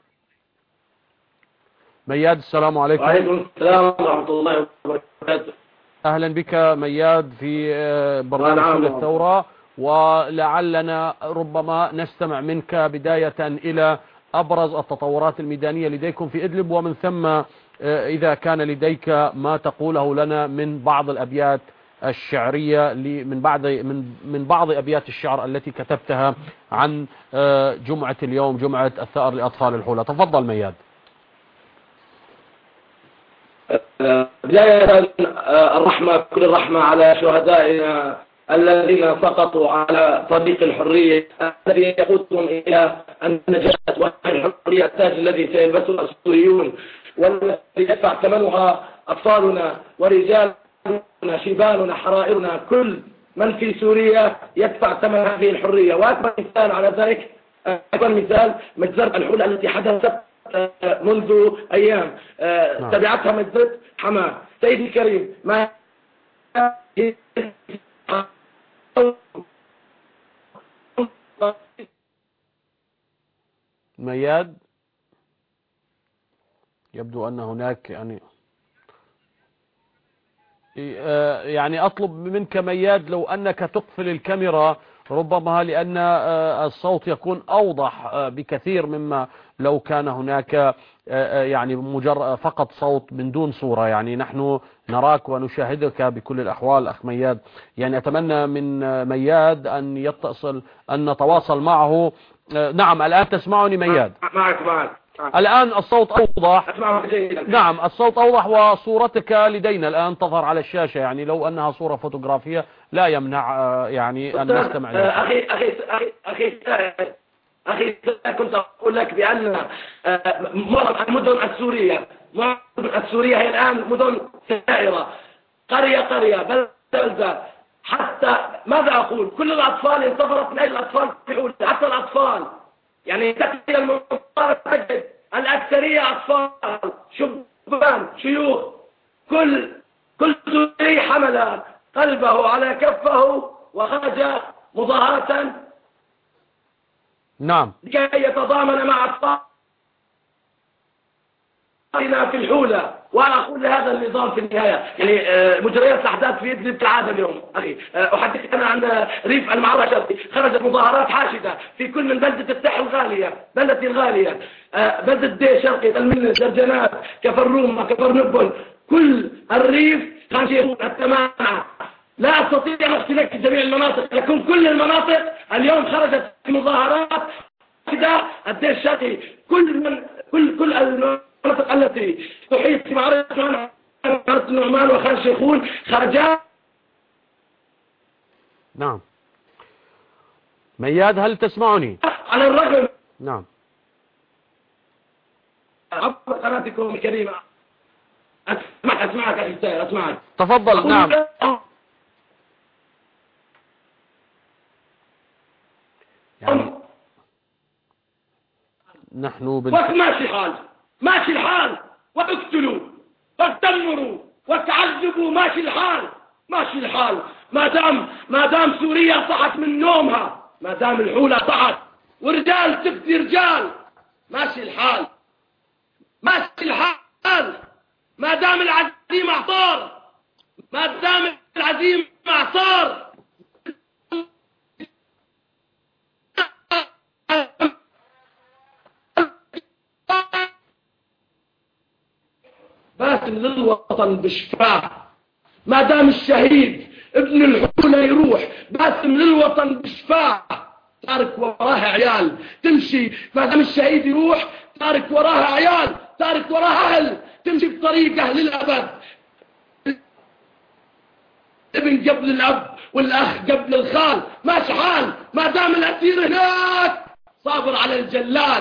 مياد السلام عليكم.
وعليكم السلام ورحمة الله وبركاته.
أهلا بك مياد في برنامج حول الثورة، ولعلنا ربما نستمع منك بداية إلى أبرز التطورات الميدانية لديكم في إدلب، ومن ثم إذا كان لديك ما تقوله لنا من بعض الأبيات الشعرية من بعض أبيات الشعر التي كتبتها عن جمعة اليوم، جمعة الثأر لأطفال الحولة. تفضل مياد.
بداية الرحمة، كل الرحمة على شهدائنا الذين سقطوا على طريق الحرية الذي يقودهم إلى النجاة والحرية، التاج الذي سيلبسه السوريون والذي يدفع ثمنها أطفالنا ورجالنا شباننا حرائرنا. كل من في سوريا يدفع ثمن هذه الحرية. وأكبر مثال على ذلك، أكبر مثال مجزرة الحولة التي حدثت منذ أيام تبعتها مجزرة حماه. سيدي الكريم، ما
مياد يبدو أن هناك يعني أطلب منك مياد لو أنك تقفل الكاميرا ربما، لأن الصوت يكون أوضح بكثير مما لو كان هناك يعني مجرد فقط صوت من دون صورة. يعني نحن نراك ونشاهدك بكل الأحوال أخ مياد. يعني أتمنى من مياد أن نتواصل معه. نعم الآن تسمعني مياد؟
معك.
الآن الصوت أوضح.
أسمعك جيدا.
نعم الصوت أوضح وصورتك لدينا الآن تظهر على الشاشة. يعني لو أنها صورة فوتوغرافية لا يمنع يعني أن نستمع لها.
أخي كنت أقول لك بأن معظم المدن السورية هي الآن مدن سائرة، قرية بلدة. حتى ماذا أقول، كل الأطفال انتظرت من أجل الأطفال في حتى الأطفال. يعني تأتي المنطقة تجد الأكثرية أطفال، شبان، شيوخ. كل سوري حمل قلبه على كفه وخرج مظاهرة
نعم
لكي يتضامن مع أطفالنا في الحولة. وأنا أقول لهذا النظام في النهاية، يعني مجريات الأحداث في إدلب كالعادة اليوم. أخي أحدثك أنا عن ريف المعرة الشرقي، خرجت مظاهرات حاشدة في كل من بلدة التح الغالية، بلدتي الغالية، بلدة دي شرقي، تلمنة، درجنات، كفر نبل. كل الريف كان شيء التمانع. لا أستطيع أن أحكي لك جميع المناطق، لكن كل المناطق اليوم خرجت في مظاهرات حاشدة. الدير الشرقي، كل المناطق التي تحيط بمعركة النعمان وخان شيخون خرجا.
نعم مياد هل تسمعني؟
على الرغم
نعم
عبر قناتكم الكريمة. أسمعك أخي سائر، أسمعك.
تفضل. نعم يعني نحن
ماشي الحال واقتلوا واقتمروا وتعذبوا. ماشي الحال ما دام سوريا صحت من نومها، ما دام الحولة صحت ورجال تفدي رجال. ماشي الحال ما دام العزيمة اعصار. باسم للوطن بشفاه. ما دام الشهيد ابن الحولة يروح، باسم للوطن بشفاه. تارك وراه عيال تمشي، ما دام الشهيد يروح تارك وراه عيال، تارك وراه أهل تمشي بطريقه للأبد. الابن قبل الأب والأخ قبل الخال، ماشي حال ما دام الأسير هناك صابر على الجلاد،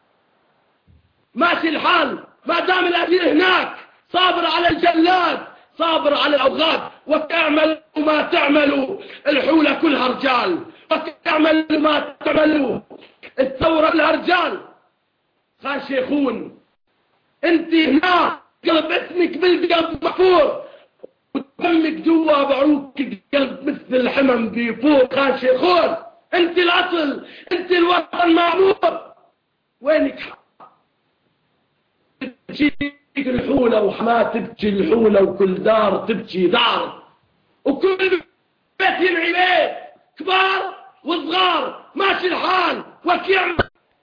ماشي الحال ما دام الأسير هناك صابر على الجلاد، صابر على الأوغاد. وتعملوا ما تعملوا الحولة كلها رجال، وتعملوا ما تعملوا الثورة كلها رجال. خان شيخون انت هنا قلب اسمك بالقلب محفور، ودمك جوا بعروق قلب مثل الحمم بيفور. خان شيخون انت الاصل، انت الوطن معمور. وينك تبكي الحولة وحما تبكي الحولة، وكل دار تبكي دار، وكل بيت ينعي بيت، كبار وصغار ماشي الحال. وكيعملوا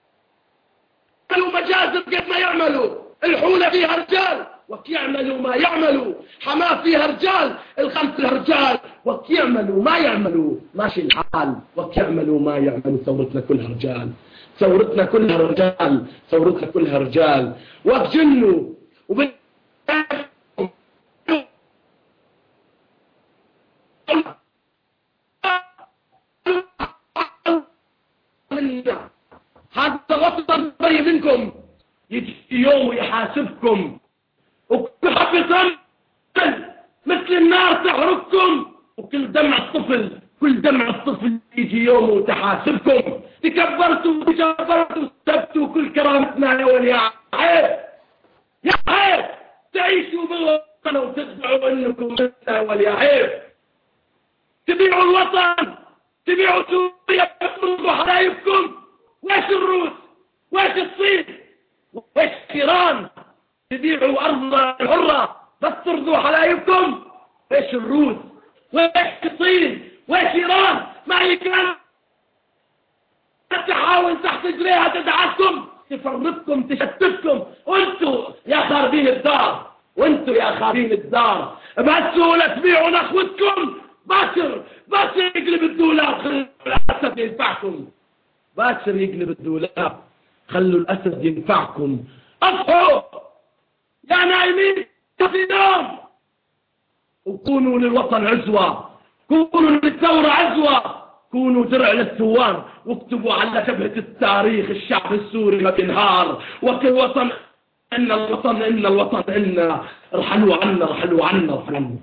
مجازر قد ما يعملوا، الحولة فيها رجال وكيعملوا ما يعملوا، حما فيها رجال الخلف فيها رجال وكيعملوا ما يعملوا، ماشي الحال وكيعملوا ما يعملوا. ثورتنا كلها رجال، ثورتنا كلها رجال، ثورتنا كلها رجال. وبجنوا هذا وطن طيب منكم يجي يوم ويحاسبكم، وكل حفظ مثل النار تحرقكم، وكل دمع الطفل، كل دمع الطفل يجي يوم وتحاسبكم. تكبرتوا وتجبرتوا وسبتوا كل كرامتنا يا ولي عيب، يا عيب تعيشوا بالوطن وتدعوا انكم يا ولي عيب. تبيعوا الوطن، تبيعوا سوريا وتطردوا حبايبكم. ويش الروس؟ ويش الصين؟ ويش ايران؟ تبيعوا ارضنا الحرة بس تطردوا حبايبكم. ويش الروس؟ ويش الصين؟ ويش ايران؟ ما هي كانت تحاول تحت رجليها تدعسكم، تفرقكم، تشتتكم، وانتوا يا خاربين الدار، وانتوا يا خاربين الدار بسوا لتبيعوا نخوتكم. باكر يقلب الدولاب، خلوا الأسد ينفعكم. باكر يقلب الدولاب، خلوا الأسد ينفعكم. أصحوا يا نايمين في نوم، وكونوا للوطن عزوة، كونوا للثورة عزوة، كونوا درع للثوار، واكتبوا على جبهة التاريخ الشعب السوري ما بينهار. وكل وطن إن الوطن، إن الوطن إن. ارحلوا عنا، ارحلوا عنا، ارحلوا عنا.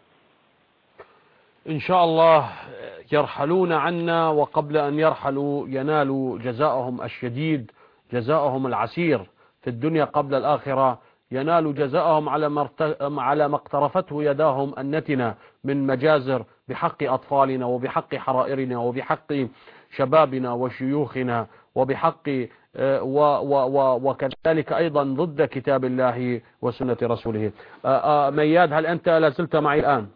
إن شاء الله يرحلون عنا، وقبل أن يرحلوا ينالوا جزاءهم الشديد، جزاءهم العسير في الدنيا قبل الآخرة. ينالوا جزاءهم على ما اقترفته يداهم النتنة من مجازر بحق أطفالنا وبحق حرائرنا وبحق شبابنا وشيوخنا وبحق وكذلك أيضا ضد كتاب الله وسنة رسوله. مياد، هل أنت لازلت معي الآن؟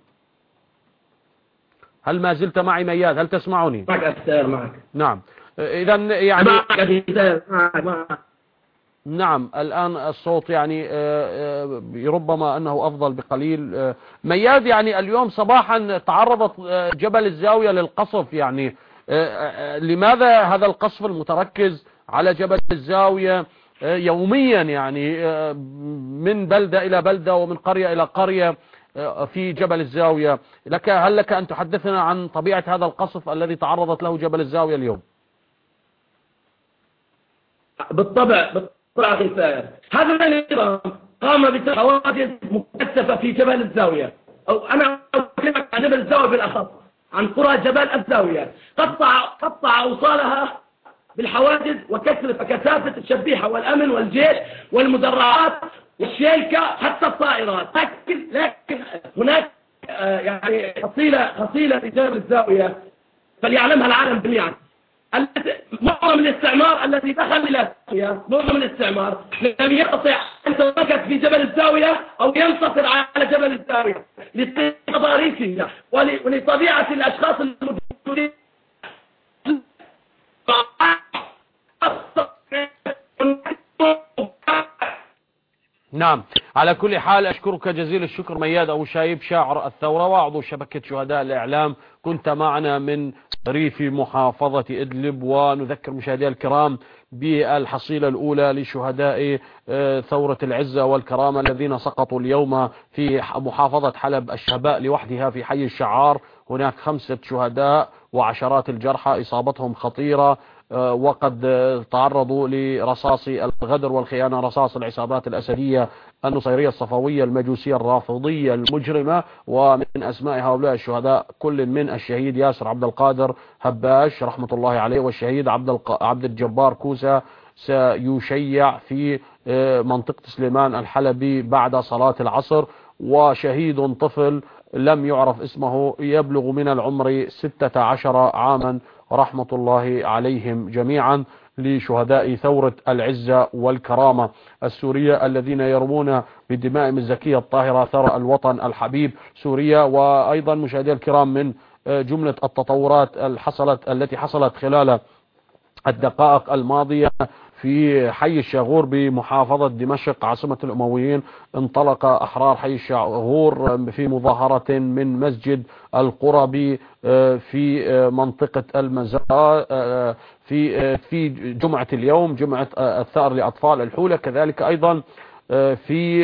هل ما زلت معي مياد؟ هل تسمعني؟
معك أستاذ، معك.
نعم، إذا يعني
معك.
نعم الآن الصوت يعني ربما أنه أفضل بقليل. مياد، يعني اليوم صباحا تعرضت جبل الزاوية للقصف، يعني لماذا هذا القصف المتركز على جبل الزاوية يوميا، يعني من بلدة إلى بلدة ومن قرية إلى قرية في جبل الزاوية؟ هل لك أن تحدثنا عن طبيعة هذا القصف الذي تعرضت له جبل الزاوية اليوم؟
بالطبع أخي سائر، هذا النظام قام بحوادث مكثفة في جبل الزاوية، أو أنا أكلمك عن جبل الزاوية بالأخص، عن قرى جبل الزاوية. قطع أوصالها بالحوادث وكثافة الشبيحة والأمن والجيش والمدرعات والشيكة حتى الطائرات. لكن هناك يعني خصيلة لجبل الزاوية فليعلمها العالم جميعا. معظم الاستعمار الذي دخل إلى سوريا، معظم الاستعمار لم يستطع أن يتمكن في جبل الزاوية أو ينتصر على جبل الزاوية لتضاريسه ولطبيعة الأشخاص الموجودين.
نعم، على كل حال أشكرك جزيل الشكر مياد أبو شايب، شاعر الثورة وعضو شبكة شهداء الإعلام، كنت معنا من ريف محافظة إدلب. ونذكر مشاهدينا الكرام بالحصيلة الأولى لشهداء ثورة العزة والكرامة الذين سقطوا اليوم في محافظة حلب الشهباء لوحدها في حي الشعار. هناك 5 شهداء وعشرات الجرحى إصابتهم خطيرة، وقد تعرضوا لرصاص الغدر والخيانة، رصاص العصابات الأسدية النصيرية الصفوية المجوسية الرافضية المجرمة. ومن أسماء هؤلاء الشهداء كل من الشهيد ياسر عبد القادر هباش رحمة الله عليه، والشهيد عبد الجبار كوسة سيشيع في منطقة سليمان الحلبي بعد صلاة العصر، وشهيد طفل لم يعرف اسمه يبلغ من العمر 16 عاما رحمة الله عليهم جميعا، لشهداء ثورة العزة والكرامة السورية الذين يرمون بدمائهم الزكية الطاهرة ثرى الوطن الحبيب سوريا. وأيضا مشاهدي الكرام من جملة التطورات التي حصلت خلال الدقائق الماضية في حي الشاغور بمحافظة دمشق عاصمة الأمويين، انطلق أحرار حي الشاغور في مظاهرة من مسجد القربي في منطقة المزار في جمعة اليوم، جمعة الثأر لأطفال الحولة. كذلك أيضا في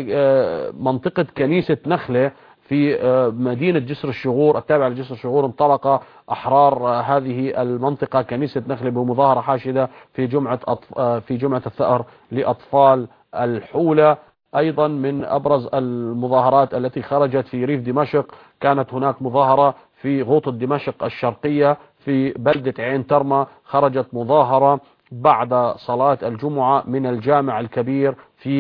منطقة كنيسة نخلة في مدينة جسر الشغور التابعة لجسر الشغور، انطلق أحرار هذه المنطقة كنيسة نخلة بمظاهرة حاشدة في جمعة الثأر لأطفال الحولة. أيضا من أبرز المظاهرات التي خرجت في ريف دمشق كانت هناك مظاهرة في غوطة دمشق الشرقية في بلدة عين ترمى، خرجت مظاهرة بعد صلاة الجمعة من الجامع الكبير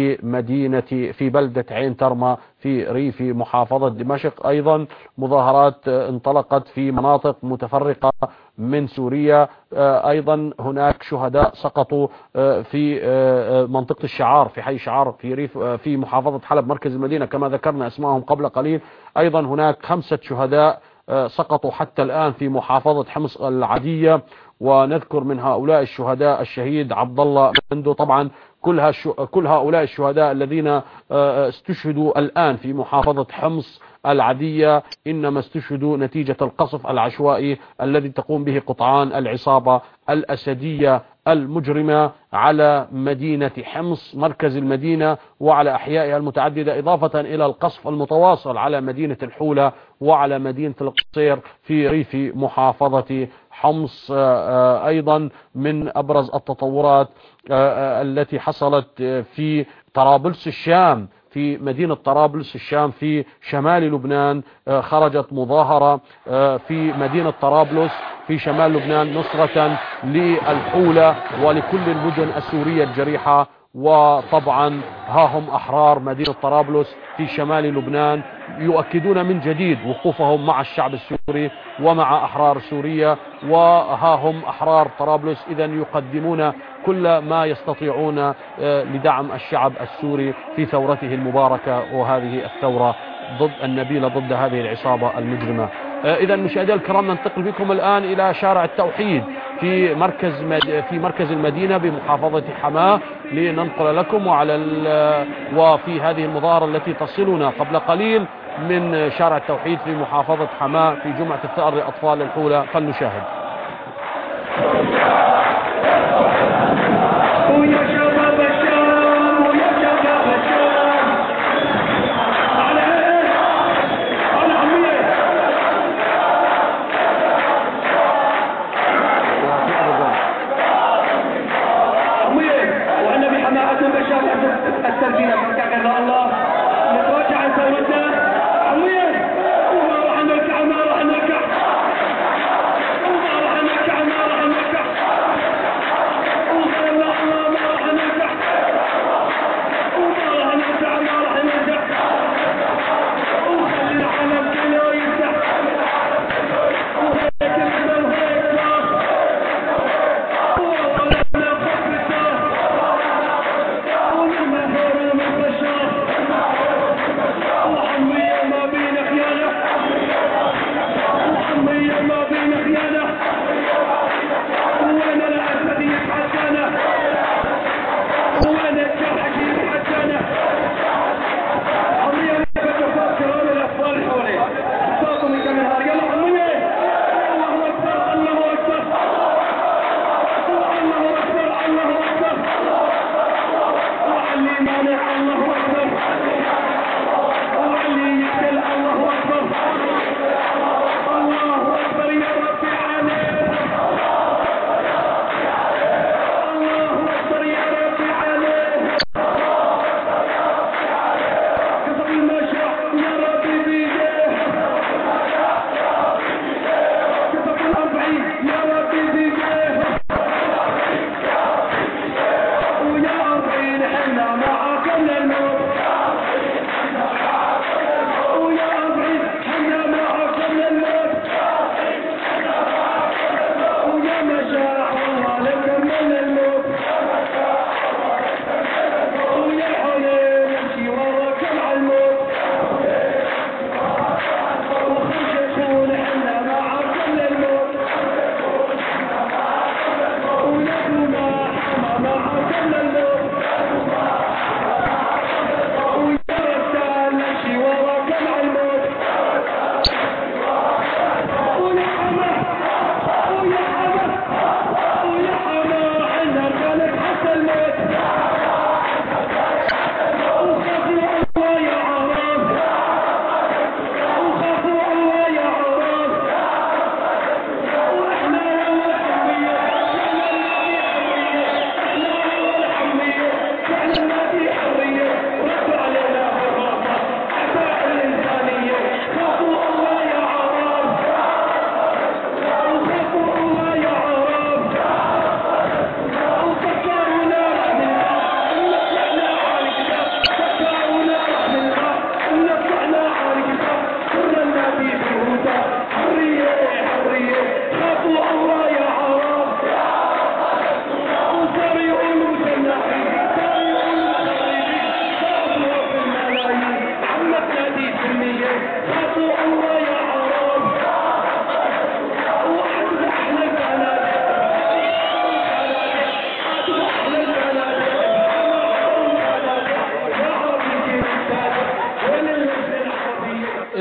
في بلدة عين ترمى في ريف محافظة دمشق. أيضا مظاهرات انطلقت في مناطق متفرقة من سوريا. أيضا هناك شهداء سقطوا في منطقة الشعار في حي شعار في محافظة حلب مركز المدينة كما ذكرنا اسمائهم قبل قليل. أيضا هناك 5 شهداء سقطوا حتى الآن في محافظة حمص العدية. ونذكر من هؤلاء الشهداء الشهيد عبد الله مندو. طبعا كل هؤلاء الشهداء الذين استشهدوا الآن في محافظة حمص العدية إنما استشهدوا نتيجة القصف العشوائي الذي تقوم به قطعان العصابة الأسدية المجرمة على مدينة حمص مركز المدينة وعلى أحيائها المتعددة، إضافة إلى القصف المتواصل على مدينة الحولة وعلى مدينة القصير في ريف محافظة حمص. أيضا من أبرز التطورات التي حصلت في طرابلس الشام، في مدينة طرابلس الشام في شمال لبنان، خرجت مظاهرة في مدينة طرابلس في شمال لبنان نصرة للحولة ولكل المدن السورية الجريحة. وطبعا ها هم أحرار مدينة طرابلس في شمال لبنان يؤكدون من جديد وقوفهم مع الشعب السوري ومع أحرار سوريا، وها هم أحرار طرابلس إذا يقدمون كل ما يستطيعون لدعم الشعب السوري في ثورته المباركة وهذه الثورة النبيلة ضد هذه العصابة المجرمة. إذا مشاهدينا الكرام ننتقل بكم الآن إلى شارع التوحيد في مركز المدينة بمحافظة حماة لننقل لكم وفي هذه المظاهرة التي تصلنا قبل قليل من شارع التوحيد في محافظة حماة في جمعة الثأر لأطفال الحولة. فلنشاهد.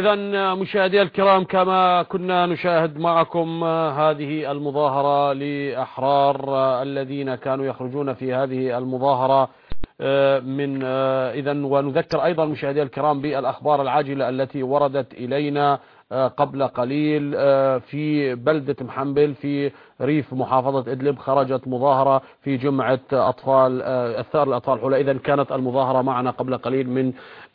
إذا مشاهدي الكرام، كما كنا نشاهد معكم هذه المظاهرة لأحرار الذين كانوا يخرجون في هذه المظاهرة من ونذكر أيضا مشاهدي الكرام بالأخبار العاجلة التي وردت إلينا قبل قليل. في بلدة محنبل في ريف محافظة إدلب خرجت مظاهرة في جمعة أطفال الثأر لأطفال الحولة. إذن كانت المظاهرة معنا قبل قليل من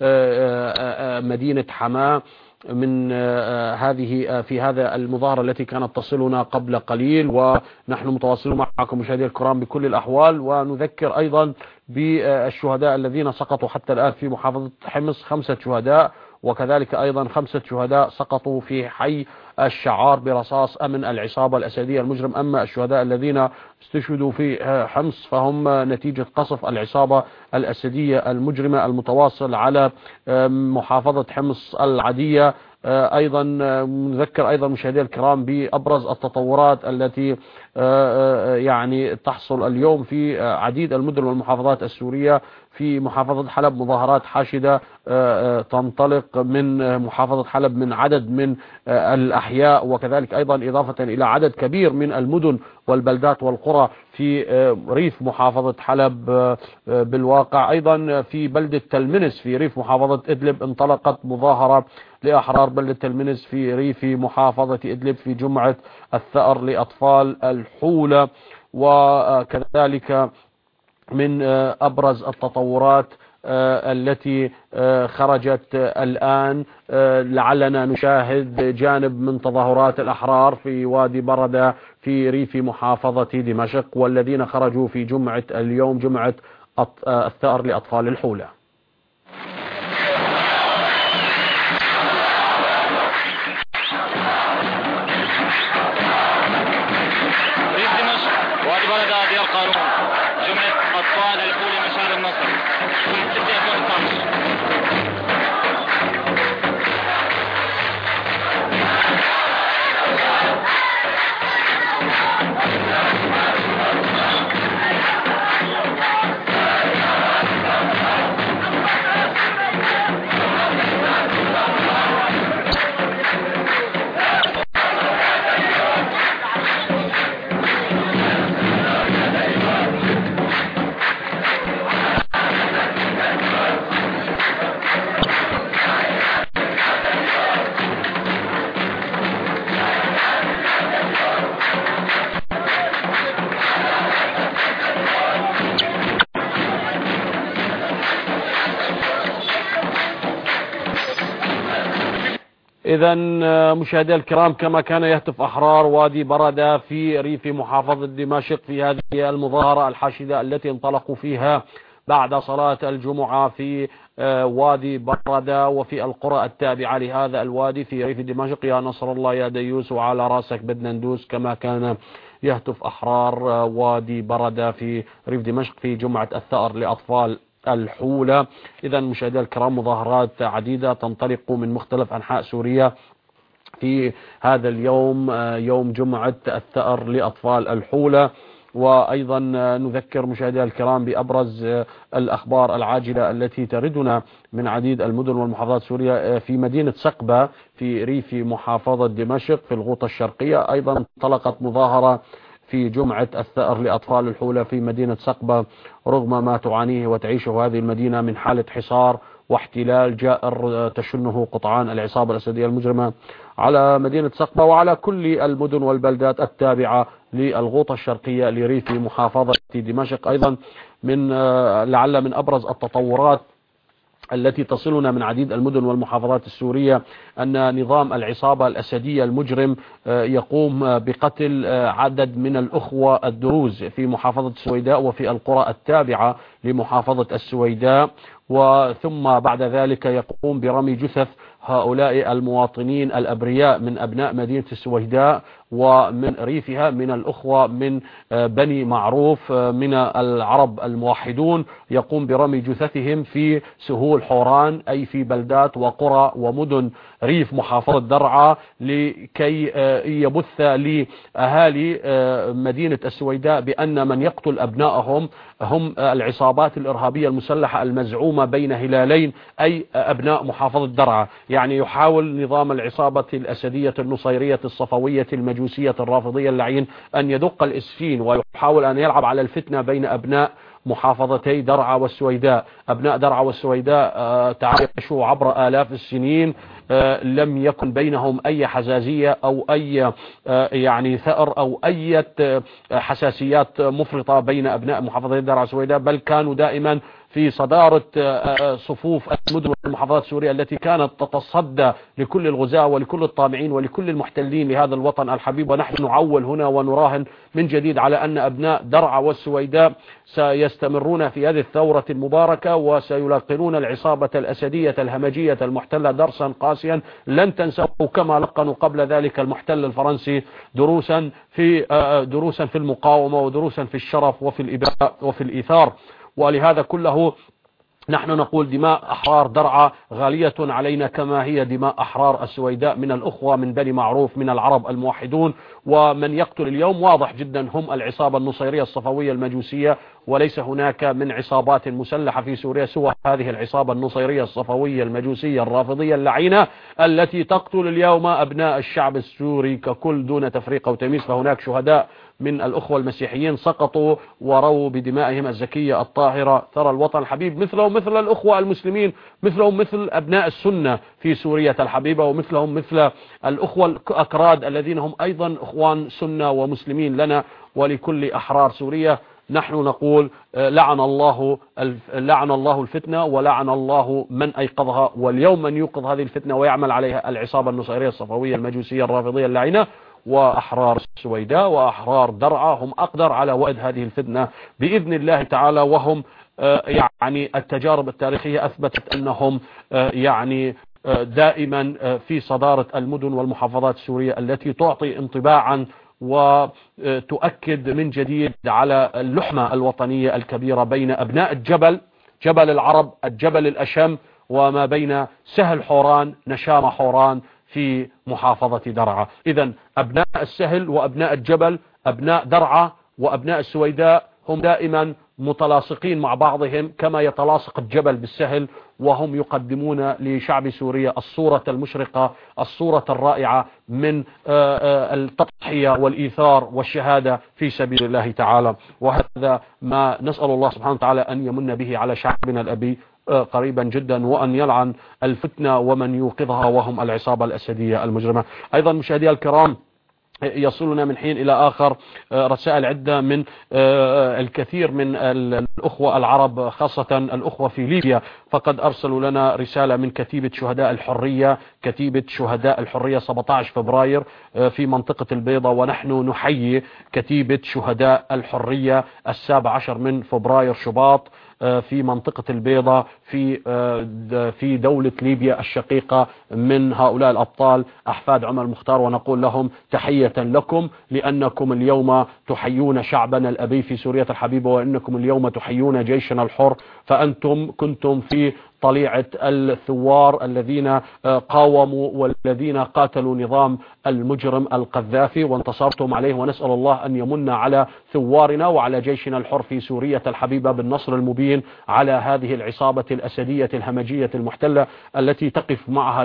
مدينة حماة، من في هذا المظاهرة التي كانت تصلنا قبل قليل، ونحن متواصلون معكم مشاهدي الكرام بكل الأحوال. ونذكر أيضا بالشهداء الذين سقطوا حتى الآن في محافظة حمص، 5 شهداء، وكذلك أيضا 5 شهداء سقطوا في حي الشعار برصاص أمن العصابة الأسدية المجرم. أما الشهداء الذين استشهدوا في حمص فهم نتيجة قصف العصابة الأسدية المجرمة المتواصل على محافظة حمص العادية. أيضا نذكر أيضا مشاهدي الكرام بأبرز التطورات التي يعني تحصل اليوم في عديد المدن والمحافظات السورية. في محافظة حلب مظاهرات حاشدة تنطلق من محافظة حلب من عدد من الأحياء، وكذلك أيضا إضافة إلى عدد كبير من المدن والبلدات والقرى في ريف محافظة حلب. بالواقع أيضا في بلدة تلمنس في ريف محافظة إدلب انطلقت مظاهرة لأحرار بلدة تلمنس في ريف محافظة إدلب في جمعة الثأر لأطفال الحولة. وكذلك من أبرز التطورات التي خرجت الآن لعلنا نشاهد جانب من تظاهرات الأحرار في وادي بردة في ريف محافظة دمشق، والذين خرجوا في جمعة اليوم جمعة الثأر لأطفال الحولة. إذا مشاهدي الكرام، كما كان يهتف أحرار وادي بردة في ريف محافظة دمشق في هذه المظاهرة الحاشدة التي انطلقوا فيها بعد صلاة الجمعة في وادي بردة وفي القرى التابعة لهذا الوادي في ريف دمشق. يا نصر الله يا ديوس وعلى راسك بدنا ندوس، كما كان يهتف أحرار وادي بردة في ريف دمشق في جمعة الثأر لأطفال الحولة. إذا مشاهدي الكرام، مظاهرات عديدة تنطلق من مختلف أنحاء سوريا في هذا اليوم، يوم جمعة الثأر لأطفال الحولة. وأيضا نذكر مشاهدي الكرام بأبرز الأخبار العاجلة التي تردنا من عديد المدن والمحافظات سوريا. في مدينة سقبة في ريف محافظة دمشق في الغوطة الشرقية أيضا انطلقت مظاهرة في جمعة الثأر لأطفال الحولة في مدينة سقبة، رغم ما تعانيه وتعيشه هذه المدينة من حالة حصار واحتلال جائر تشنه قطعان العصابة الأسدية المجرمة على مدينة سقبة وعلى كل المدن والبلدات التابعة للغوطة الشرقية لريف محافظة دمشق. أيضا لعل من أبرز التطورات التي تصلنا من عديد المدن والمحافظات السورية أن نظام العصابة الأسدية المجرم يقوم بقتل عدد من الأخوة الدروز في محافظة السويداء وفي القرى التابعة لمحافظة السويداء، وثم بعد ذلك يقوم برمي جثث هؤلاء المواطنين الأبرياء من أبناء مدينة السويداء ومن ريفها من الأخوة من بني معروف من العرب الموحدون، يقوم برمي جثثهم في سهول حوران أي في بلدات وقرى ومدن ريف محافظة درعا، لكي يبث لأهالي مدينة السويداء بأن من يقتل أبنائهم هم العصابات الإرهابية المسلحة المزعومة اليوم بين هلالين، أي أبناء محافظة درعا. يعني يحاول نظام العصابة الأسدية النصيرية الصفوية المجوسية الرافضية اللعين أن يدق الإسفين، ويحاول أن يلعب على الفتنة بين أبناء محافظتي درعا والسويداء. أبناء درعا والسويداء تعايشوا عبر آلاف السنين، لم يكن بينهم أي حزازية أو أي يعني ثأر أو أي حساسيات مفرطة بين أبناء محافظتي درعا والسويداء، بل كانوا دائما في صدارة صفوف المدن والمحافظات السورية التي كانت تتصدى لكل الغزاة ولكل الطامعين ولكل المحتلين لهذا الوطن الحبيب. ونحن نعول هنا ونراهن من جديد على أن أبناء درعا والسويداء سيستمرون في هذه الثورة المباركة، وسيلقنون العصابة الأسدية الهمجية المحتلة درسا قاسيا لن تنسوا، كما لقنوا قبل ذلك المحتل الفرنسي دروسا في المقاومة ودروسا في الشرف وفي الإباء وفي الإيثار. ولهذا كله نحن نقول دماء أحرار درعا غالية علينا كما هي دماء أحرار السويداء من الأخوة من بني معروف من العرب الموحدون. ومن يقتل اليوم واضح جدا هم العصابة النصيرية الصفوية المجوسية، وليس هناك من عصابات مسلحة في سوريا سوى هذه العصابة النصيرية الصفوية المجوسية الرافضية اللعينة التي تقتل اليوم أبناء الشعب السوري ككل دون تفريق أو تمييز. فهناك شهداء من الأخوة المسيحيين سقطوا ورووا بدمائهم الزكية الطاهرة ثرى الوطن الحبيب، مثلهم مثل الأخوة المسلمين، مثلهم مثل أبناء السنة في سوريا الحبيبة، ومثلهم مثل الأخوة الأكراد الذين هم أيضا أخوان سنة ومسلمين لنا ولكل أحرار سوريا. نحن نقول لعن الله الفتنة ولعن الله من أيقظها، واليوم من يوقظ هذه الفتنة ويعمل عليها العصابة النصيرية الصفوية المجوسية الرافضية اللعينة، وأحرار السويداء وأحرار درعا هم أقدر على وأد هذه الفتنة بإذن الله تعالى. وهم يعني التجارب التاريخية أثبتت أنهم يعني دائما في صدارة المدن والمحافظات السورية التي تعطي انطباعا وتؤكد من جديد على اللحمة الوطنية الكبيرة بين أبناء جبل العرب، الجبل الأشم، وما بين سهل حوران نشام حوران في محافظة درعا. إذن أبناء السهل وأبناء الجبل، أبناء درعا وأبناء السويداء هم دائما متلاصقين مع بعضهم كما يتلاصق الجبل بالسهل، وهم يقدمون لشعب سوريا الصورة المشرقة، الصورة الرائعة من التضحية والإيثار والشهادة في سبيل الله تعالى. وهذا ما نسأل الله سبحانه وتعالى أن يمن به على شعبنا الأبي قريبا جدا، وأن يلعن الفتنة ومن يوقظها وهم العصابة الأسدية المجرمة. أيضا مشاهدي الكرام، يصلنا من حين إلى آخر رسائل عدة من الكثير من الأخوة العرب، خاصة الأخوة في ليبيا، فقد أرسلوا لنا رسالة من كتيبة شهداء الحرية، كتيبة شهداء الحرية 17 فبراير في منطقة البيضة، ونحن نحيي كتيبة شهداء الحرية 17 من فبراير شباط في منطقة البيضة في دولة ليبيا الشقيقة من هؤلاء الأبطال أحفاد عمر المختار، ونقول لهم تحية لكم لأنكم اليوم تحيون شعبنا الأبي في سوريا الحبيبة، وأنكم اليوم تحيون جيشنا الحر. فأنتم كنتم في طليعة الثوار الذين قاوموا والذين قاتلوا نظام المجرم القذافي وانتصرتم عليه، ونسأل الله أن يمن على ثوارنا وعلى جيشنا الحر في سوريا الحبيبة بالنصر المبين على هذه العصابة الأسدية الهمجية المحتلة التي تقف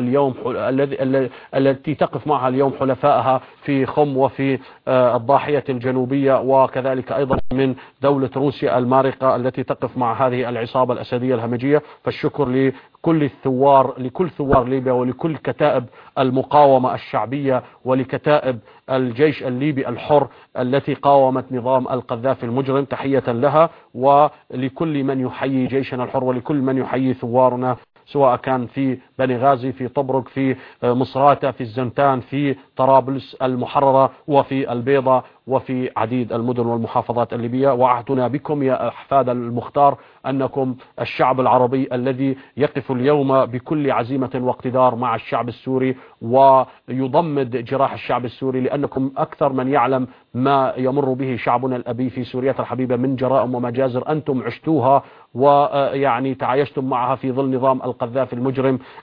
معها اليوم حلفائها في خم وفي الضاحية الجنوبية، وكذلك أيضا من دولة روسيا المارقة التي تقف مع هذه العصابة الأسدية الهمجية. فالشكر لكل ثوار ليبيا ولكل كتائب المقاومة الشعبية ولكتائب الجيش الليبي الحر التي قاومت نظام القذافي المجرم، تحية لها، ولكل من يحيي جيشنا الحر ولكل من يحيي ثوارنا، سواء كان في بني غازي، في طبرق، في مصراتة، في الزنتان، في طرابلس المحررة، وفي البيضة، وفي عديد المدن والمحافظات الليبية. وعهدنا بكم يا أحفاد المختار أنكم الشعب العربي الذي يقف اليوم بكل عزيمة واقتدار مع الشعب السوري ويضمد جراح الشعب السوري، لأنكم أكثر من يعلم ما يمر به شعبنا الأبي في سوريا الحبيبة من جرائم ومجازر أنتم عشتوها ويعني تعايشتم معها في ظل نظام القذافي المجرم